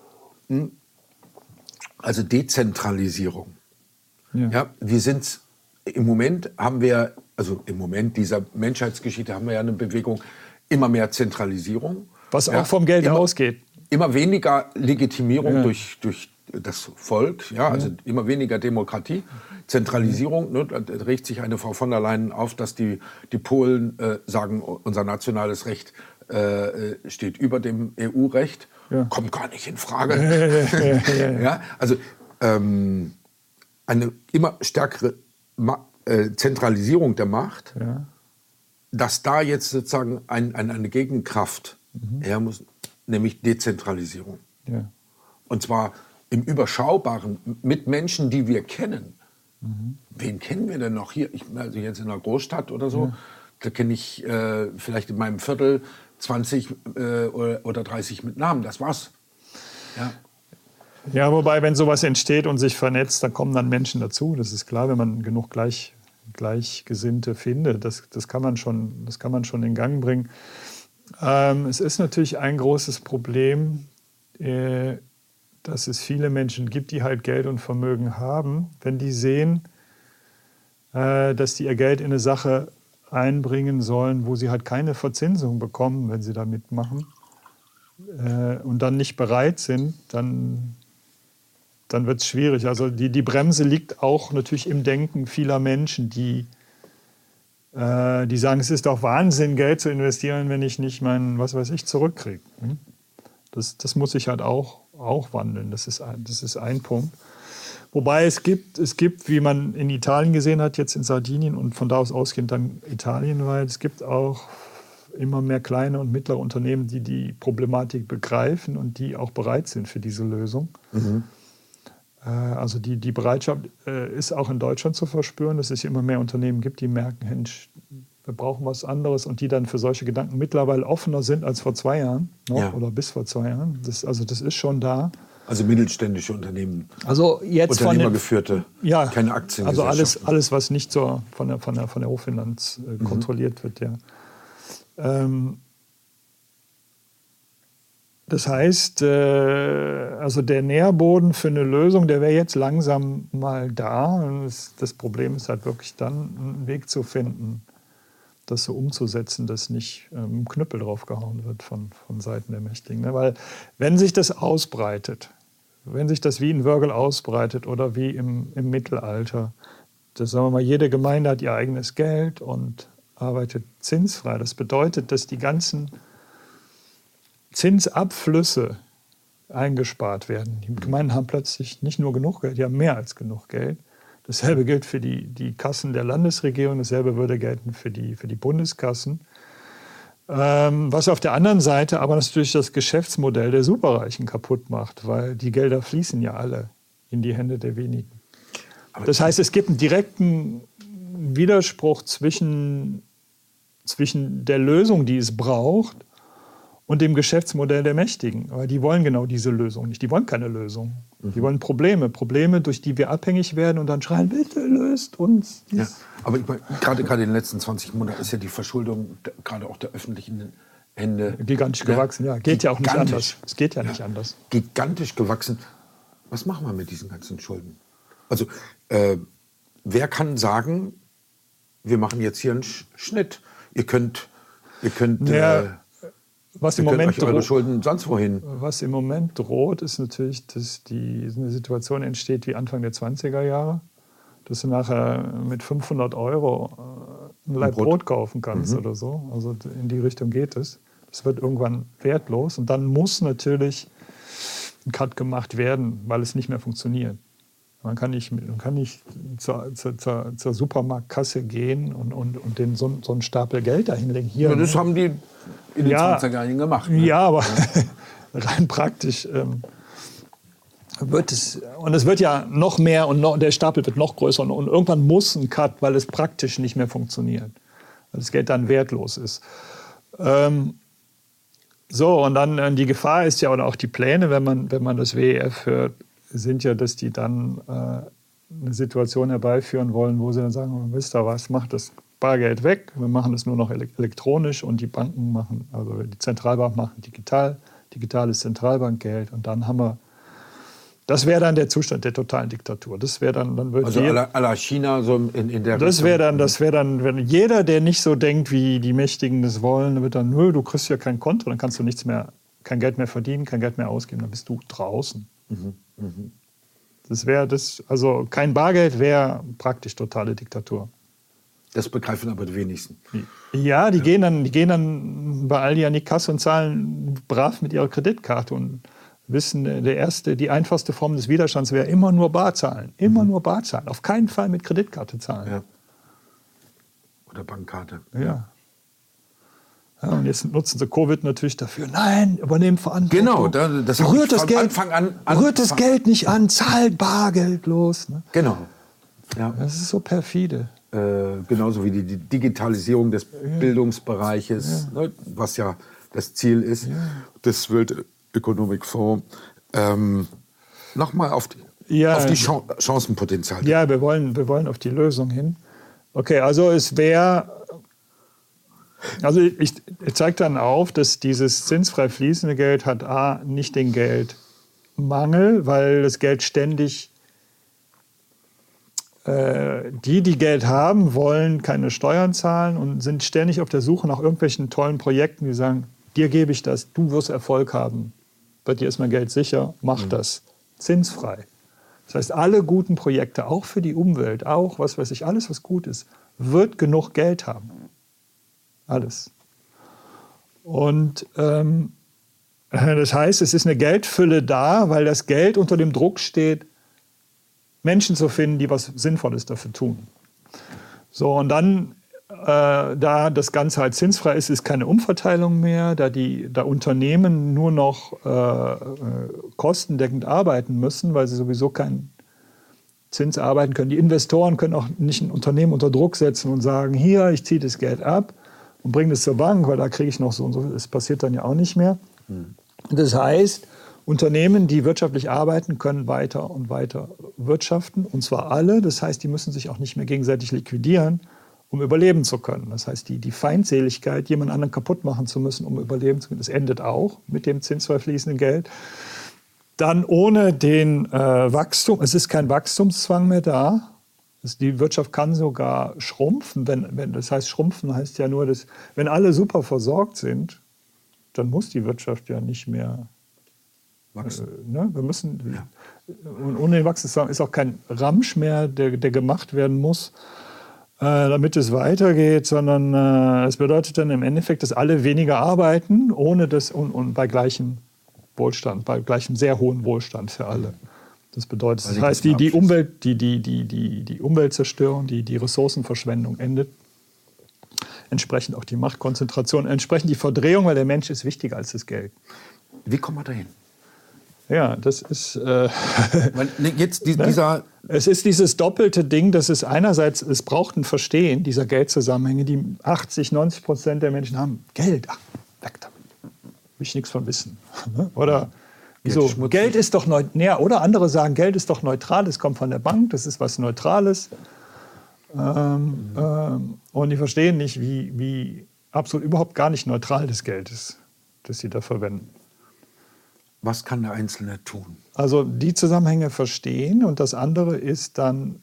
S1: Also Dezentralisierung. Ja, wir sind im Moment dieser Menschheitsgeschichte haben wir ja eine Bewegung, immer mehr Zentralisierung.
S2: Was auch vom Geld ausgeht.
S1: Immer weniger Legitimierung durch das Volk, also immer weniger Demokratie. Zentralisierung, ne, da regt sich eine Frau von der Leyen auf, dass die Polen sagen, unser nationales Recht steht über dem EU-Recht. Kommt gar nicht in Frage. Ja, also eine immer stärkere Zentralisierung der Macht, dass da jetzt sozusagen eine Gegenkraft her muss, nämlich Dezentralisierung. Ja. Und zwar im Überschaubaren, mit Menschen, die wir kennen. Wen kennen wir denn noch hier? Also jetzt in einer Großstadt oder so, da kenne ich vielleicht in meinem Viertel 20 oder 30 mit Namen, das war's.
S2: Ja, wobei, wenn sowas entsteht und sich vernetzt, dann kommen dann Menschen dazu. Das ist klar, wenn man genug Gleichgesinnte findet. Das kann man schon in Gang bringen. Es ist natürlich ein großes Problem, dass es viele Menschen gibt, die halt Geld und Vermögen haben, wenn die sehen, dass die ihr Geld in eine Sache einbringen sollen, wo sie halt keine Verzinsung bekommen, wenn sie da mitmachen, und dann nicht bereit sind, dann wird es schwierig. Also die Bremse liegt auch natürlich im Denken vieler Menschen, die sagen, es ist doch Wahnsinn, Geld zu investieren, wenn ich nicht mein, was weiß ich, zurückkriege. Das muss sich halt auch wandeln. Das ist ein Punkt. Wobei es gibt, wie man in Italien gesehen hat, jetzt in Sardinien und von da aus ausgehend dann italienweit, es gibt auch immer mehr kleine und mittlere Unternehmen, die die Problematik begreifen und die auch bereit sind für diese Lösung. Also die Bereitschaft ist auch in Deutschland zu verspüren, dass es immer mehr Unternehmen gibt, die merken, Mensch, wir brauchen was anderes und die dann für solche Gedanken mittlerweile offener sind als vor 2 Jahren noch, oder bis vor 2 Jahren. Das ist schon da.
S1: Also mittelständische Unternehmen,
S2: also jetzt
S1: Unternehmergeführte, keine Aktiengesellschaften.
S2: Also alles, was nicht so von der Hochfinanz kontrolliert wird, ja. Das heißt, also der Nährboden für eine Lösung, der wäre jetzt langsam mal da. Und das Problem ist halt wirklich dann, einen Weg zu finden, das so umzusetzen, dass nicht mit dem Knüppel draufgehauen wird von Seiten der Mächtigen. Ne? Weil wenn sich das ausbreitet, wenn sich das wie in Wörgl ausbreitet oder wie im Mittelalter, das, sagen wir mal, jede Gemeinde hat ihr eigenes Geld und arbeitet zinsfrei. Das bedeutet, dass die ganzen Zinsabflüsse eingespart werden. Die Gemeinden haben plötzlich nicht nur genug Geld, die haben mehr als genug Geld. Dasselbe gilt für die Kassen der Landesregierung, dasselbe würde gelten für die Bundeskassen. Was auf der anderen Seite aber natürlich das Geschäftsmodell der Superreichen kaputt macht, weil die Gelder fließen ja alle in die Hände der wenigen. Das heißt, es gibt einen direkten Widerspruch zwischen der Lösung, die es braucht, und dem Geschäftsmodell der Mächtigen. Aber die wollen genau diese Lösung nicht. Die wollen keine Lösung. Die wollen Probleme, durch die wir abhängig werden und dann schreien, bitte löst uns.
S1: Ja, aber ich meine, gerade in den letzten 20 Monaten ist ja die Verschuldung gerade auch der öffentlichen Hände
S2: gigantisch gewachsen. Ja, geht ja auch nicht anders. Es geht ja nicht anders.
S1: Gigantisch gewachsen. Was machen wir mit diesen ganzen Schulden? Also wer kann sagen, wir machen jetzt hier einen Schnitt? Ihr könnt
S2: was im Moment
S1: eure Schulden sonst wohin.
S2: Was im Moment droht, ist natürlich, dass eine Situation entsteht wie Anfang der 20er Jahre, dass du nachher mit 500 € ein Laib Brot kaufen kannst oder so. Also in die Richtung geht es. Das wird irgendwann wertlos und dann muss natürlich ein Cut gemacht werden, weil es nicht mehr funktioniert. Man kann nicht zur Supermarktkasse gehen und den so einen Stapel Geld da hinlegen. Hier,
S1: das haben die in den 20er Jahren gemacht. Ne?
S2: Ja, aber rein praktisch wird es, und es wird ja noch mehr und der Stapel wird noch größer und irgendwann muss ein Cut, weil es praktisch nicht mehr funktioniert, weil das Geld dann wertlos ist. So, und dann die Gefahr ist ja, oder auch die Pläne, wenn man das WEF hört, sind ja, dass die dann eine Situation herbeiführen wollen, wo sie dann sagen, wisst ihr was, macht das Bargeld weg, wir machen das nur noch elektronisch und die Banken machen, also die Zentralbank machen digitales Zentralbankgeld und dann haben wir, das wäre dann der Zustand der totalen Diktatur. Das wäre dann wird
S1: also à la China so in der
S2: das wäre dann, wenn jeder, der nicht so denkt, wie die Mächtigen das wollen, wird dann, nö, du kriegst ja kein Konto, dann kannst du kein Geld mehr verdienen, kein Geld mehr ausgeben, dann bist du draußen. Also kein Bargeld wäre praktisch totale Diktatur.
S1: Das begreifen aber die wenigsten.
S2: Ja, die gehen dann bei Aldi an die Kasse und zahlen brav mit ihrer Kreditkarte und wissen, die einfachste Form des Widerstands wäre immer nur bar zahlen. Immer nur bar zahlen. Auf keinen Fall mit Kreditkarte zahlen.
S1: Ja. Oder Bankkarte.
S2: Ja. Ja, und jetzt nutzen sie Covid natürlich dafür. Nein, übernehmen Verantwortung.
S1: Genau, das rührt das Geld,
S2: Anfang an rührt das Geld nicht an, zahlt bargeldlos. Ne?
S1: Genau. Ja.
S2: Das ist so perfide.
S1: Genauso wie die Digitalisierung des Bildungsbereiches, ne, was ja das Ziel ist, des World Economic Forum. Nochmal auf die Chancenpotenziale.
S2: Ja, wir wollen auf die Lösung hin. Okay, also es wäre... Also ich zeige dann auf, dass dieses zinsfrei fließende Geld hat nicht den Geldmangel, weil das Geld ständig, die Geld haben, wollen keine Steuern zahlen und sind ständig auf der Suche nach irgendwelchen tollen Projekten, die sagen, dir gebe ich das, du wirst Erfolg haben, bei dir ist mein Geld sicher, mach das, zinsfrei. Das heißt, alle guten Projekte, auch für die Umwelt, auch was weiß ich, alles was gut ist, wird genug Geld haben. Alles. Und das heißt, es ist eine Geldfülle da, weil das Geld unter dem Druck steht, Menschen zu finden, die was Sinnvolles dafür tun. So, und dann da das Ganze halt zinsfrei ist, ist keine Umverteilung mehr. Da Unternehmen nur noch kostendeckend arbeiten müssen, weil sie sowieso keinen Zins arbeiten können. Die Investoren können auch nicht ein Unternehmen unter Druck setzen und sagen, hier, ich ziehe das Geld ab und bringe das zur Bank, weil da kriege ich noch so und so. Das passiert dann ja auch nicht mehr. Das heißt, Unternehmen, die wirtschaftlich arbeiten, können weiter und weiter wirtschaften, und zwar alle. Das heißt, die müssen sich auch nicht mehr gegenseitig liquidieren, um überleben zu können. Das heißt, die Feindseligkeit, jemand anderen kaputt machen zu müssen, um überleben zu können, das endet auch mit dem zinsfrei fließenden Geld. Dann ohne den Wachstum, es ist kein Wachstumszwang mehr da. Die Wirtschaft kann sogar schrumpfen. Das heißt, schrumpfen heißt ja nur, dass wenn alle super versorgt sind, dann muss die Wirtschaft ja nicht mehr wachsen. Wir müssen, und ohne den Wachstumszwang ist auch kein Ramsch mehr, der gemacht werden muss, damit es weitergeht, sondern es bedeutet dann im Endeffekt, dass alle weniger arbeiten, ohne das und bei gleichem Wohlstand, bei gleichem sehr hohen Wohlstand für alle. Das bedeutet, das heißt, die Umweltzerstörung, die Ressourcenverschwendung endet. Entsprechend auch die Machtkonzentration, entsprechend die Verdrehung, weil der Mensch ist wichtiger als das Geld.
S1: Wie kommen wir dahin?
S2: Ja, das ist
S1: es
S2: ist dieses doppelte Ding, dass es einerseits, es braucht ein Verstehen dieser Geldzusammenhänge, die 80-90% der Menschen haben Geld, weg damit, will ich nichts von wissen. Oder wieso? Geld ist doch neutral, oder andere sagen, Geld ist doch neutral, es kommt von der Bank, das ist was Neutrales. Und die verstehen nicht, wie absolut überhaupt gar nicht neutral das Geld ist, das sie da verwenden.
S1: Was kann der Einzelne tun?
S2: Also die Zusammenhänge verstehen, und das andere ist dann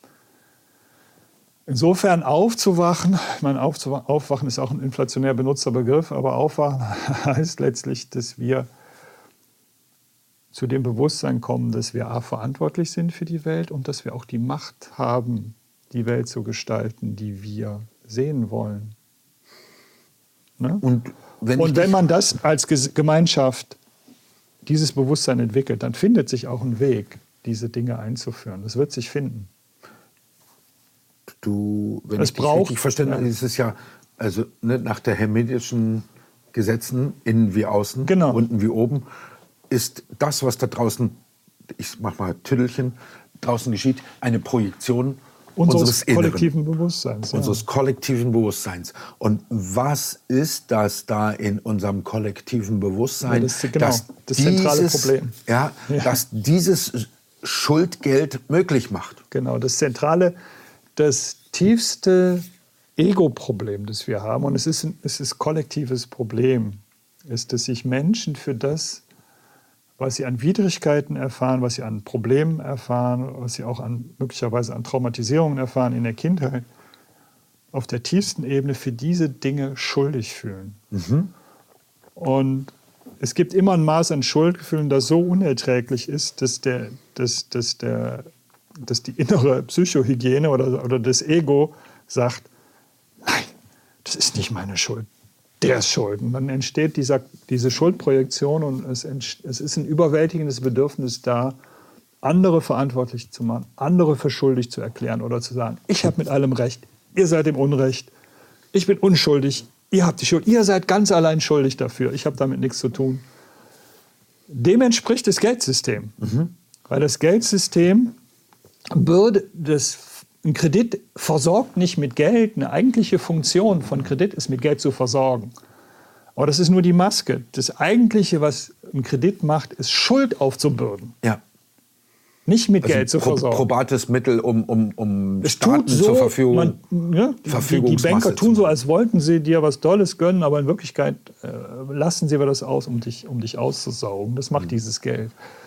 S2: insofern aufzuwachen. Ich meine, aufwachen ist auch ein inflationär benutzter Begriff, aber aufwachen heißt letztlich, dass wir zu dem Bewusstsein kommen, dass wir verantwortlich sind für die Welt und dass wir auch die Macht haben, die Welt zu gestalten, die wir sehen wollen. Ne? Und wenn man das als Gemeinschaft, dieses Bewusstsein entwickelt, dann findet sich auch ein Weg, diese Dinge einzuführen. Das wird sich finden.
S1: Wenn ich dich richtig verstanden habe, ist es ja also, nach der hermetischen Gesetzen, innen wie außen, unten wie oben, ist das, was da draußen, ich mach mal Tüdelchen, draußen geschieht, eine Projektion unseres
S2: kollektiven Bewusstseins.
S1: Unseres kollektiven Bewusstseins. Und was ist das da in unserem kollektiven Bewusstsein?
S2: Das ist das zentrale Problem.
S1: Dass dieses Schuldgeld möglich macht.
S2: Genau, das tiefste Ego-Problem, das wir haben, und es ist ein kollektives Problem, ist, dass sich Menschen für das, was sie an Widrigkeiten erfahren, was sie an Problemen erfahren, was sie auch möglicherweise an Traumatisierungen erfahren in der Kindheit, auf der tiefsten Ebene für diese Dinge schuldig fühlen. Und es gibt immer ein Maß an Schuldgefühlen, das so unerträglich ist, dass die innere Psychohygiene oder das Ego sagt, nein, das ist nicht meine Schuld. Der ist schuld. Und dann entsteht diese Schuldprojektion, und es ist ein überwältigendes Bedürfnis da, andere verantwortlich zu machen, andere für schuldig zu erklären oder zu sagen, ich habe mit allem Recht, ihr seid im Unrecht, ich bin unschuldig, ihr habt die Schuld, ihr seid ganz allein schuldig dafür, ich habe damit nichts zu tun. Dem entspricht das Geldsystem. Weil das Geldsystem ein Kredit versorgt nicht mit Geld. Eine eigentliche Funktion von Kredit ist, mit Geld zu versorgen. Aber das ist nur die Maske. Das Eigentliche, was ein Kredit macht, ist Schuld aufzubürden.
S1: Ja.
S2: Nicht mit Geld zu versorgen.
S1: Probates Mittel, um Staaten zur Verfügung.
S2: Die Banker tun so, als wollten sie dir was Dolles gönnen, aber in Wirklichkeit lassen sie das aus, um dich auszusaugen. Das macht dieses Geld.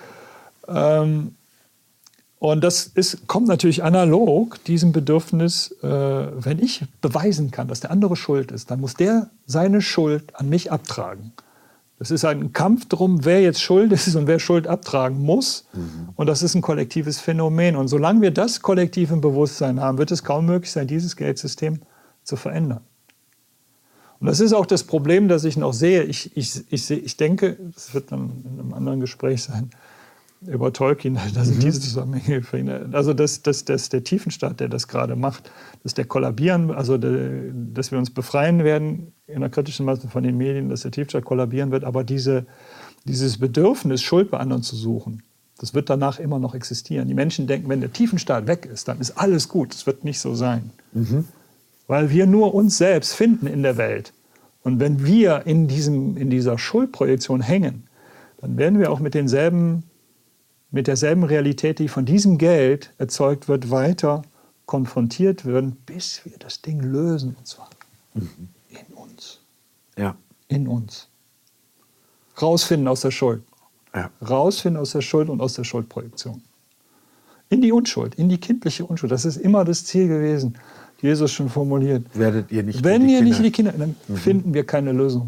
S2: Und das kommt natürlich analog diesem Bedürfnis, wenn ich beweisen kann, dass der andere schuld ist, dann muss der seine Schuld an mich abtragen. Das ist ein Kampf darum, wer jetzt schuld ist und wer Schuld abtragen muss. Und das ist ein kollektives Phänomen. Und solange wir das kollektiv im Bewusstsein haben, wird es kaum möglich sein, dieses Geldsystem zu verändern. Und das ist auch das Problem, das ich noch sehe. Ich denke, das wird dann in einem anderen Gespräch sein, über Tolkien, da sind diese Zusammenhänge für ihn. Also dass der Tiefenstaat, der das gerade macht, dass der kollabieren, also dass wir uns befreien werden in der kritischen Masse von den Medien, dass der Tiefenstaat kollabieren wird, aber dieses Bedürfnis, Schuld bei anderen zu suchen, das wird danach immer noch existieren. Die Menschen denken, wenn der Tiefenstaat weg ist, dann ist alles gut. Das wird nicht so sein. Weil wir nur uns selbst finden in der Welt. Und wenn wir in dieser Schuldprojektion hängen, dann werden wir auch mit derselben Realität, die von diesem Geld erzeugt wird, weiter konfrontiert werden, bis wir das Ding lösen. Und zwar in uns.
S1: Ja.
S2: In uns. Rausfinden aus der Schuld.
S1: Ja.
S2: Rausfinden aus der Schuld und aus der Schuldprojektion. In die Unschuld, in die kindliche Unschuld. Das ist immer das Ziel gewesen. Jesus schon formuliert.
S1: Werdet ihr nicht
S2: Wenn ihr nicht in die Kinder, dann finden wir keine Lösung.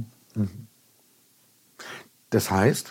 S1: Das heißt,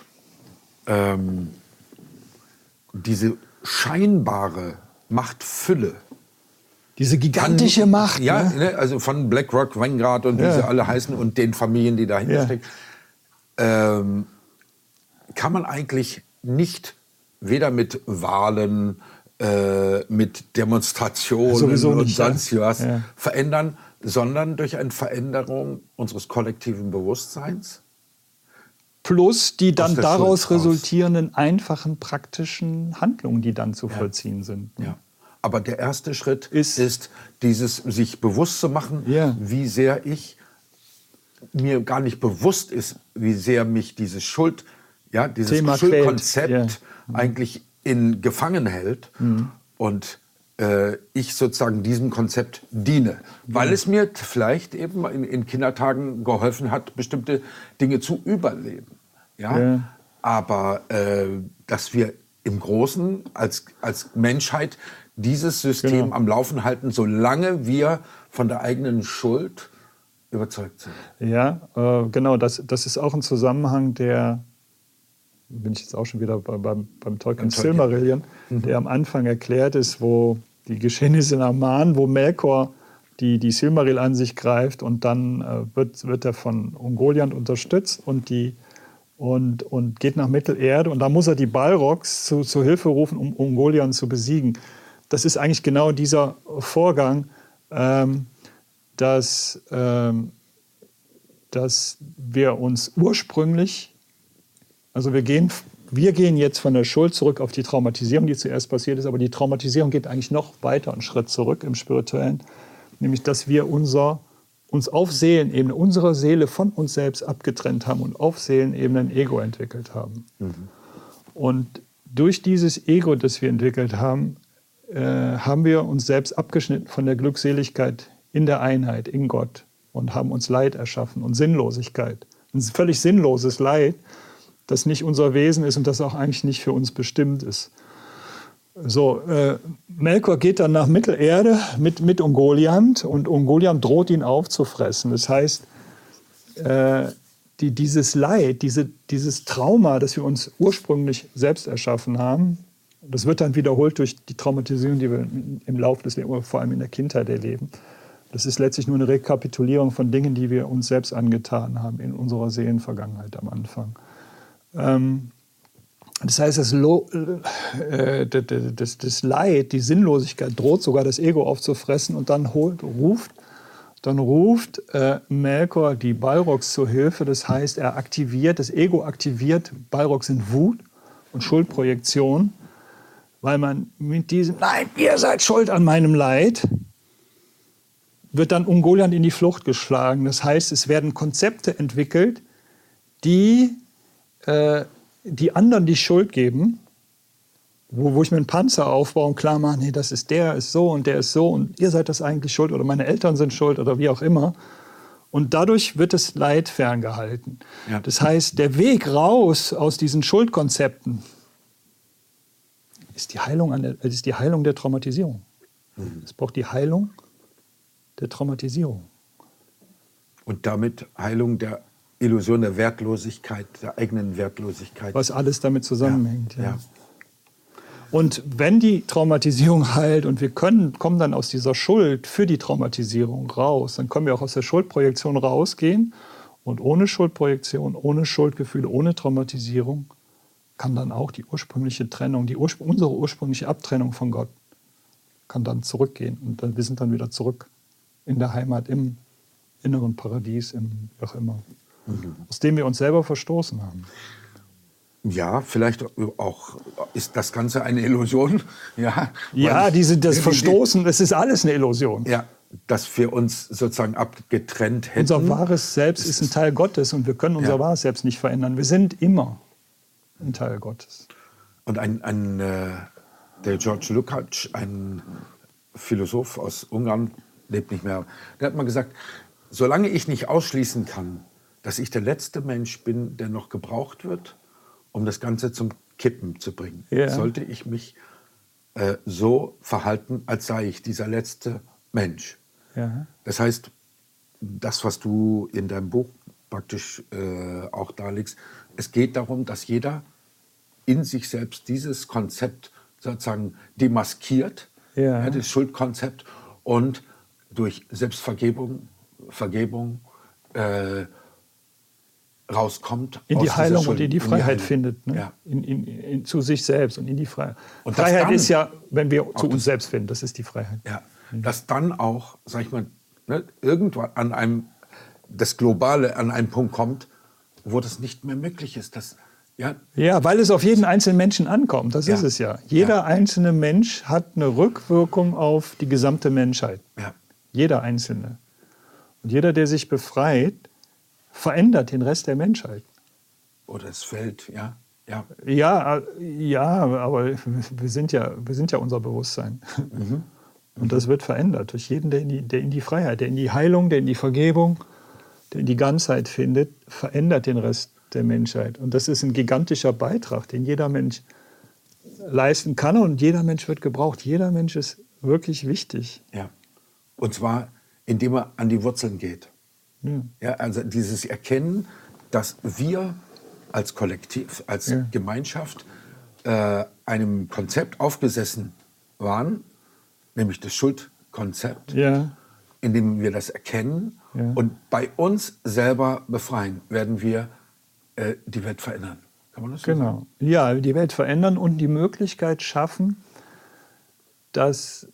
S1: diese scheinbare Machtfülle,
S2: diese gigantische Macht.
S1: Ja,
S2: ne?
S1: Also von BlackRock, Vanguard und wie sie alle heißen und den Familien, die dahinter stecken, kann man eigentlich nicht weder mit Wahlen, mit Demonstrationen
S2: Sowieso
S1: und
S2: nicht,
S1: sonst was verändern, sondern durch eine Veränderung unseres kollektiven Bewusstseins.
S2: Plus die dann
S1: Aus der
S2: daraus
S1: Schuld raus.
S2: resultierenden einfachen, praktischen Handlungen, die dann zu vollziehen sind. Ne?
S1: Ja. Aber der erste Schritt ist dieses, sich bewusst zu machen, wie sehr mir gar nicht bewusst ist, wie sehr mich dieses dieses
S2: Thema
S1: Schuldkonzept eigentlich gefangen hält und ich sozusagen diesem Konzept diene, weil es mir vielleicht eben in Kindertagen geholfen hat, bestimmte Dinge zu überleben. Ja? Aber dass wir im Großen als Menschheit dieses System am Laufen halten, solange wir von der eigenen Schuld überzeugt sind.
S2: Ja, genau. Das ist auch ein Zusammenhang, bin ich jetzt auch schon wieder beim Tolkien Silmarillion, der am Anfang erklärt ist, wo die Geschehnisse in Aman, wo Melkor die Silmaril an sich greift und dann wird er von Ungoliant unterstützt und geht nach Mittelerde und da muss er die Balrogs zu Hilfe rufen, um Ungoliant zu besiegen. Das ist eigentlich genau dieser Vorgang, dass wir uns ursprünglich, also wir gehen jetzt von der Schuld zurück auf die Traumatisierung, die zuerst passiert ist, aber die Traumatisierung geht eigentlich noch weiter einen Schritt zurück im Spirituellen, nämlich dass wir uns auf Seelenebene, unsere Seele von uns selbst abgetrennt haben und auf Seelenebene ein Ego entwickelt haben. Und durch dieses Ego, das wir entwickelt haben, haben wir uns selbst abgeschnitten von der Glückseligkeit in der Einheit, in Gott und haben uns Leid erschaffen und Sinnlosigkeit. Ein völlig sinnloses Leid, das nicht unser Wesen ist und das auch eigentlich nicht für uns bestimmt ist. So, Melkor geht dann nach Mittelerde mit Ungoliant und Ungoliant droht ihn aufzufressen. Das heißt, dieses Leid, dieses Trauma, das wir uns ursprünglich selbst erschaffen haben, das wird dann wiederholt durch die Traumatisierung, die wir im Laufe des Lebens, vor allem in der Kindheit erleben. Das ist letztlich nur eine Rekapitulierung von Dingen, die wir uns selbst angetan haben in unserer Seelenvergangenheit am Anfang. Das heißt, das Leid, die Sinnlosigkeit droht sogar das Ego aufzufressen und dann ruft Melkor die Balrogs zur Hilfe. Das heißt, das Ego aktiviert Balrogs in Wut und Schuldprojektion, weil man mit diesem Nein, ihr seid schuld an meinem Leid, wird dann Ungoliant in die Flucht geschlagen. Das heißt, es werden Konzepte entwickelt, die anderen die Schuld geben, wo ich mir einen Panzer aufbaue und klar mache, nee, der ist so und ihr seid das eigentlich schuld oder meine Eltern sind schuld oder wie auch immer. Und dadurch wird das Leid ferngehalten. Ja. Das heißt, der Weg raus aus diesen Schuldkonzepten ist die Heilung der Traumatisierung. Es braucht die Heilung der Traumatisierung.
S1: Und damit Heilung der Illusion der Wertlosigkeit, der eigenen Wertlosigkeit.
S2: Was alles damit zusammenhängt. Ja. Und wenn die Traumatisierung heilt und wir kommen dann aus dieser Schuld für die Traumatisierung raus, dann können wir auch aus der kann dann auch die ursprüngliche Trennung, unsere ursprüngliche Abtrennung von Gott, kann dann zurückgehen. Und wir sind dann wieder zurück in der Heimat, im inneren Paradies, wie auch immer, aus dem wir uns selber verstoßen haben.
S1: Ja, vielleicht auch ist das Ganze eine Illusion. Ja,
S2: das Verstoßen, das ist alles eine Illusion.
S1: Ja, dass wir uns sozusagen abgetrennt hätten.
S2: Unser wahres Selbst ist ein Teil Gottes und wir können unser wahres Selbst nicht verändern. Wir sind immer ein Teil Gottes.
S1: Und der George Lukács, ein Philosoph aus Ungarn, lebt nicht mehr, der hat mal gesagt, solange ich nicht ausschließen kann, dass ich der letzte Mensch bin, der noch gebraucht wird, um das Ganze zum Kippen zu bringen, sollte ich mich so verhalten, als sei ich dieser letzte Mensch.
S2: Ja.
S1: Das heißt, das, was du in deinem Buch praktisch auch darlegst, es geht darum, dass jeder in sich selbst dieses Konzept sozusagen demaskiert, das Schuldkonzept, und durch Selbstvergebung, Vergebung rauskommt.
S2: In die Heilung und in die Freiheit findet. Ne? Ja. Zu sich selbst und in die Freiheit. Und Freiheit ist ja, wenn wir zu uns selbst finden, das ist die Freiheit.
S1: Ja, dass dann auch, sag ich mal, irgendwann das Globale an einen Punkt kommt, wo das nicht mehr möglich ist.
S2: Weil es auf jeden einzelnen Menschen ankommt, das ist es ja. Jeder einzelne Mensch hat eine Rückwirkung auf die gesamte Menschheit.
S1: Ja.
S2: Jeder Einzelne. Und jeder, der sich befreit, verändert den Rest der Menschheit.
S1: Oder es fällt, ja.
S2: Ja, aber wir sind ja unser Bewusstsein. Und das wird verändert durch jeden, der in die Freiheit, der in die Heilung, der in die Vergebung, der in die Ganzheit findet, verändert den Rest der Menschheit. Und das ist ein gigantischer Beitrag, den jeder Mensch leisten kann. Und jeder Mensch wird gebraucht. Jeder Mensch ist wirklich wichtig.
S1: Ja. Und zwar, indem er an die Wurzeln geht. Ja, also dieses Erkennen, dass wir als Kollektiv, als Gemeinschaft einem Konzept aufgesessen waren, nämlich das Schuldkonzept, indem wir das erkennen und bei uns selber befreien, werden wir die Welt verändern. Kann man das so sagen?
S2: Ja, die Welt verändern und die Möglichkeit schaffen, dass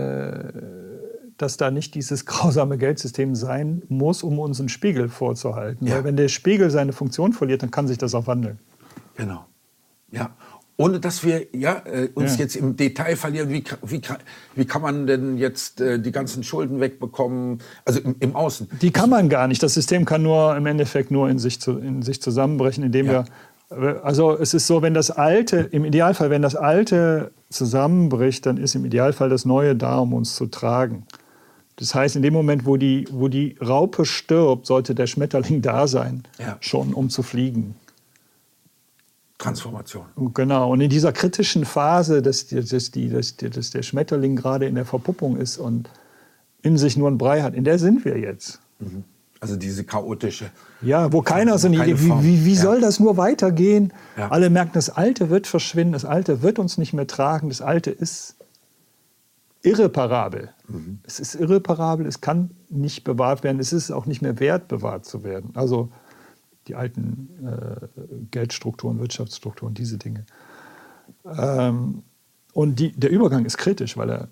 S2: da nicht dieses grausame Geldsystem sein muss, um uns einen Spiegel vorzuhalten. Weil wenn der Spiegel seine Funktion verliert, dann kann sich das auch wandeln.
S1: Genau. Ja. Ohne dass wir uns jetzt im Detail verlieren, wie kann man denn jetzt die ganzen Schulden wegbekommen, also im Außen?
S2: Die kann man gar nicht. Das System kann im Endeffekt nur in sich zusammenbrechen, indem wir... Also es ist so, wenn das Alte zusammenbricht, dann ist im Idealfall das Neue da, um uns zu tragen. Das heißt, in dem Moment, wo die Raupe stirbt, sollte der Schmetterling da sein, schon um zu fliegen.
S1: Transformation.
S2: Genau. Und in dieser kritischen Phase, dass der Schmetterling gerade in der Verpuppung ist und in sich nur einen Brei hat, in der sind wir jetzt.
S1: Also diese chaotische...
S2: Ja, wo keiner so eine Idee, wie soll das nur weitergehen? Ja. Alle merken, das Alte wird verschwinden, das Alte wird uns nicht mehr tragen, das Alte ist irreparabel. Es ist irreparabel, es kann nicht bewahrt werden, es ist auch nicht mehr wert, bewahrt zu werden. Also die alten Geldstrukturen, Wirtschaftsstrukturen, diese Dinge. Und der Übergang ist kritisch, weil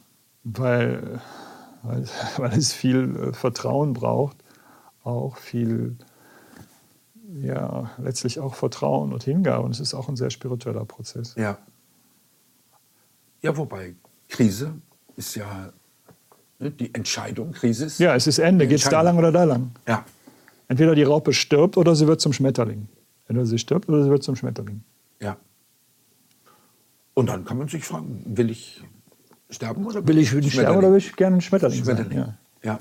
S2: es viel Vertrauen braucht, auch viel, letztlich auch Vertrauen und Hingabe. Und es ist auch ein sehr spiritueller Prozess.
S1: Ja. Ja, wobei Krise ist ja die Entscheidung. Krise ist...
S2: Ja, es ist Ende. Geht es da lang oder da lang?
S1: Ja.
S2: Entweder die Raupe stirbt oder sie wird zum Schmetterling. Entweder sie stirbt oder sie wird zum Schmetterling.
S1: Ja. Und dann kann man sich fragen, will ich sterben oder
S2: will ich sterben oder will ich gerne ein Schmetterling sein?
S1: Ja.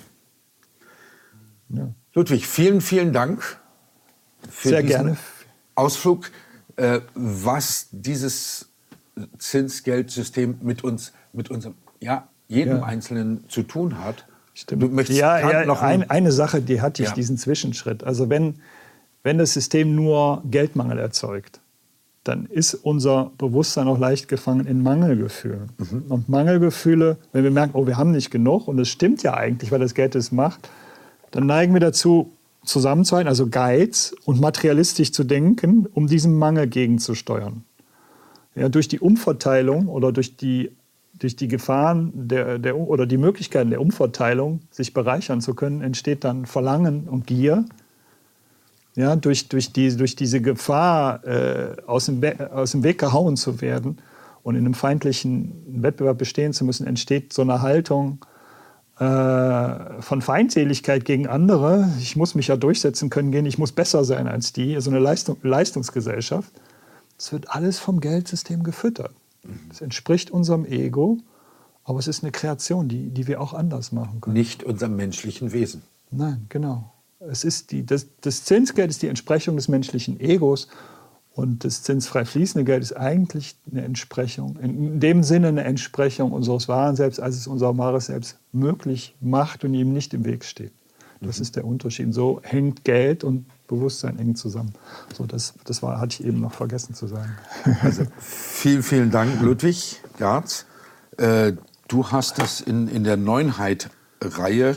S1: Ludwig, vielen, vielen Dank für
S2: Sehr
S1: diesen
S2: gerne.
S1: Ausflug, was dieses Zinsgeldsystem mit unserem, jedem Einzelnen zu tun hat.
S2: Stimmt.
S1: Du möchtest
S2: noch eine Sache, die hatte ich, diesen Zwischenschritt. Also wenn das System nur Geldmangel erzeugt, dann ist unser Bewusstsein auch leicht gefangen in Mangelgefühlen. Und Mangelgefühle, wenn wir merken, wir haben nicht genug, und das stimmt ja eigentlich, weil das Geld es macht, dann neigen wir dazu, zusammenzuhalten, also Geiz und materialistisch zu denken, um diesem Mangel gegenzusteuern. Ja, durch die Umverteilung oder durch die Gefahren oder die Möglichkeiten der Umverteilung, sich bereichern zu können, entsteht dann Verlangen und Gier. Ja, durch diese Gefahr, aus dem Weg gehauen zu werden und in einem feindlichen Wettbewerb bestehen zu müssen, entsteht so eine Haltung von Feindseligkeit gegen andere. Ich muss mich ja durchsetzen können, ich muss besser sein als die, so eine Leistungsgesellschaft. Das wird alles vom Geldsystem gefüttert. Es entspricht unserem Ego, aber es ist eine Kreation, die wir auch anders machen können.
S1: Nicht unserem menschlichen Wesen.
S2: Nein, genau. Es ist das Zinsgeld ist die Entsprechung des menschlichen Egos und das zinsfrei fließende Geld ist eigentlich eine Entsprechung, in dem Sinne eine Entsprechung unseres wahren Selbst, als es unser wahres Selbst möglich macht und ihm nicht im Weg steht. Das ist der Unterschied. Und so hängt Geld und Bewusstsein eng zusammen. So, das hatte ich eben noch vergessen zu sagen.
S1: Also vielen, vielen Dank, Ludwig Garz. Du hast das in der Neunheit-Reihe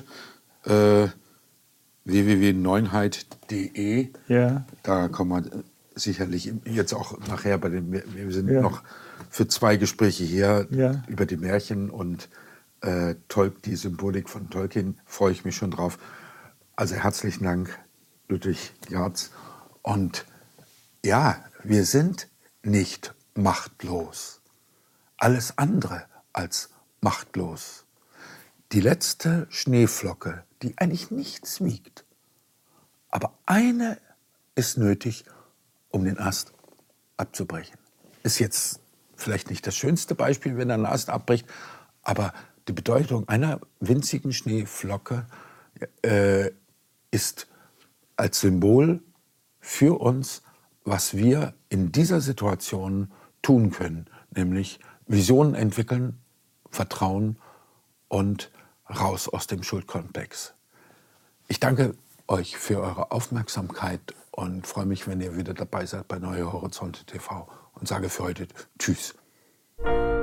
S1: www.neunheit.de.
S2: Ja.
S1: Da kommen wir sicherlich jetzt auch nachher wir sind noch für 2 Gespräche hier über die Märchen und die Symbolik von Tolkien, freue ich mich schon drauf. Also herzlichen Dank, Ludwig Garz. Und ja, wir sind nicht machtlos. Alles andere als machtlos. Die letzte Schneeflocke, die eigentlich nichts wiegt. Aber eine ist nötig, um den Ast abzubrechen. Ist jetzt vielleicht nicht das schönste Beispiel, wenn ein Ast abbricht, aber die Bedeutung einer winzigen Schneeflocke ist als Symbol für uns, was wir in dieser Situation tun können, nämlich Visionen entwickeln, Vertrauen und raus aus dem Schuldkomplex. Ich danke euch für eure Aufmerksamkeit und freue mich, wenn ihr wieder dabei seid bei Neue Horizonte TV und sage für heute Tschüss.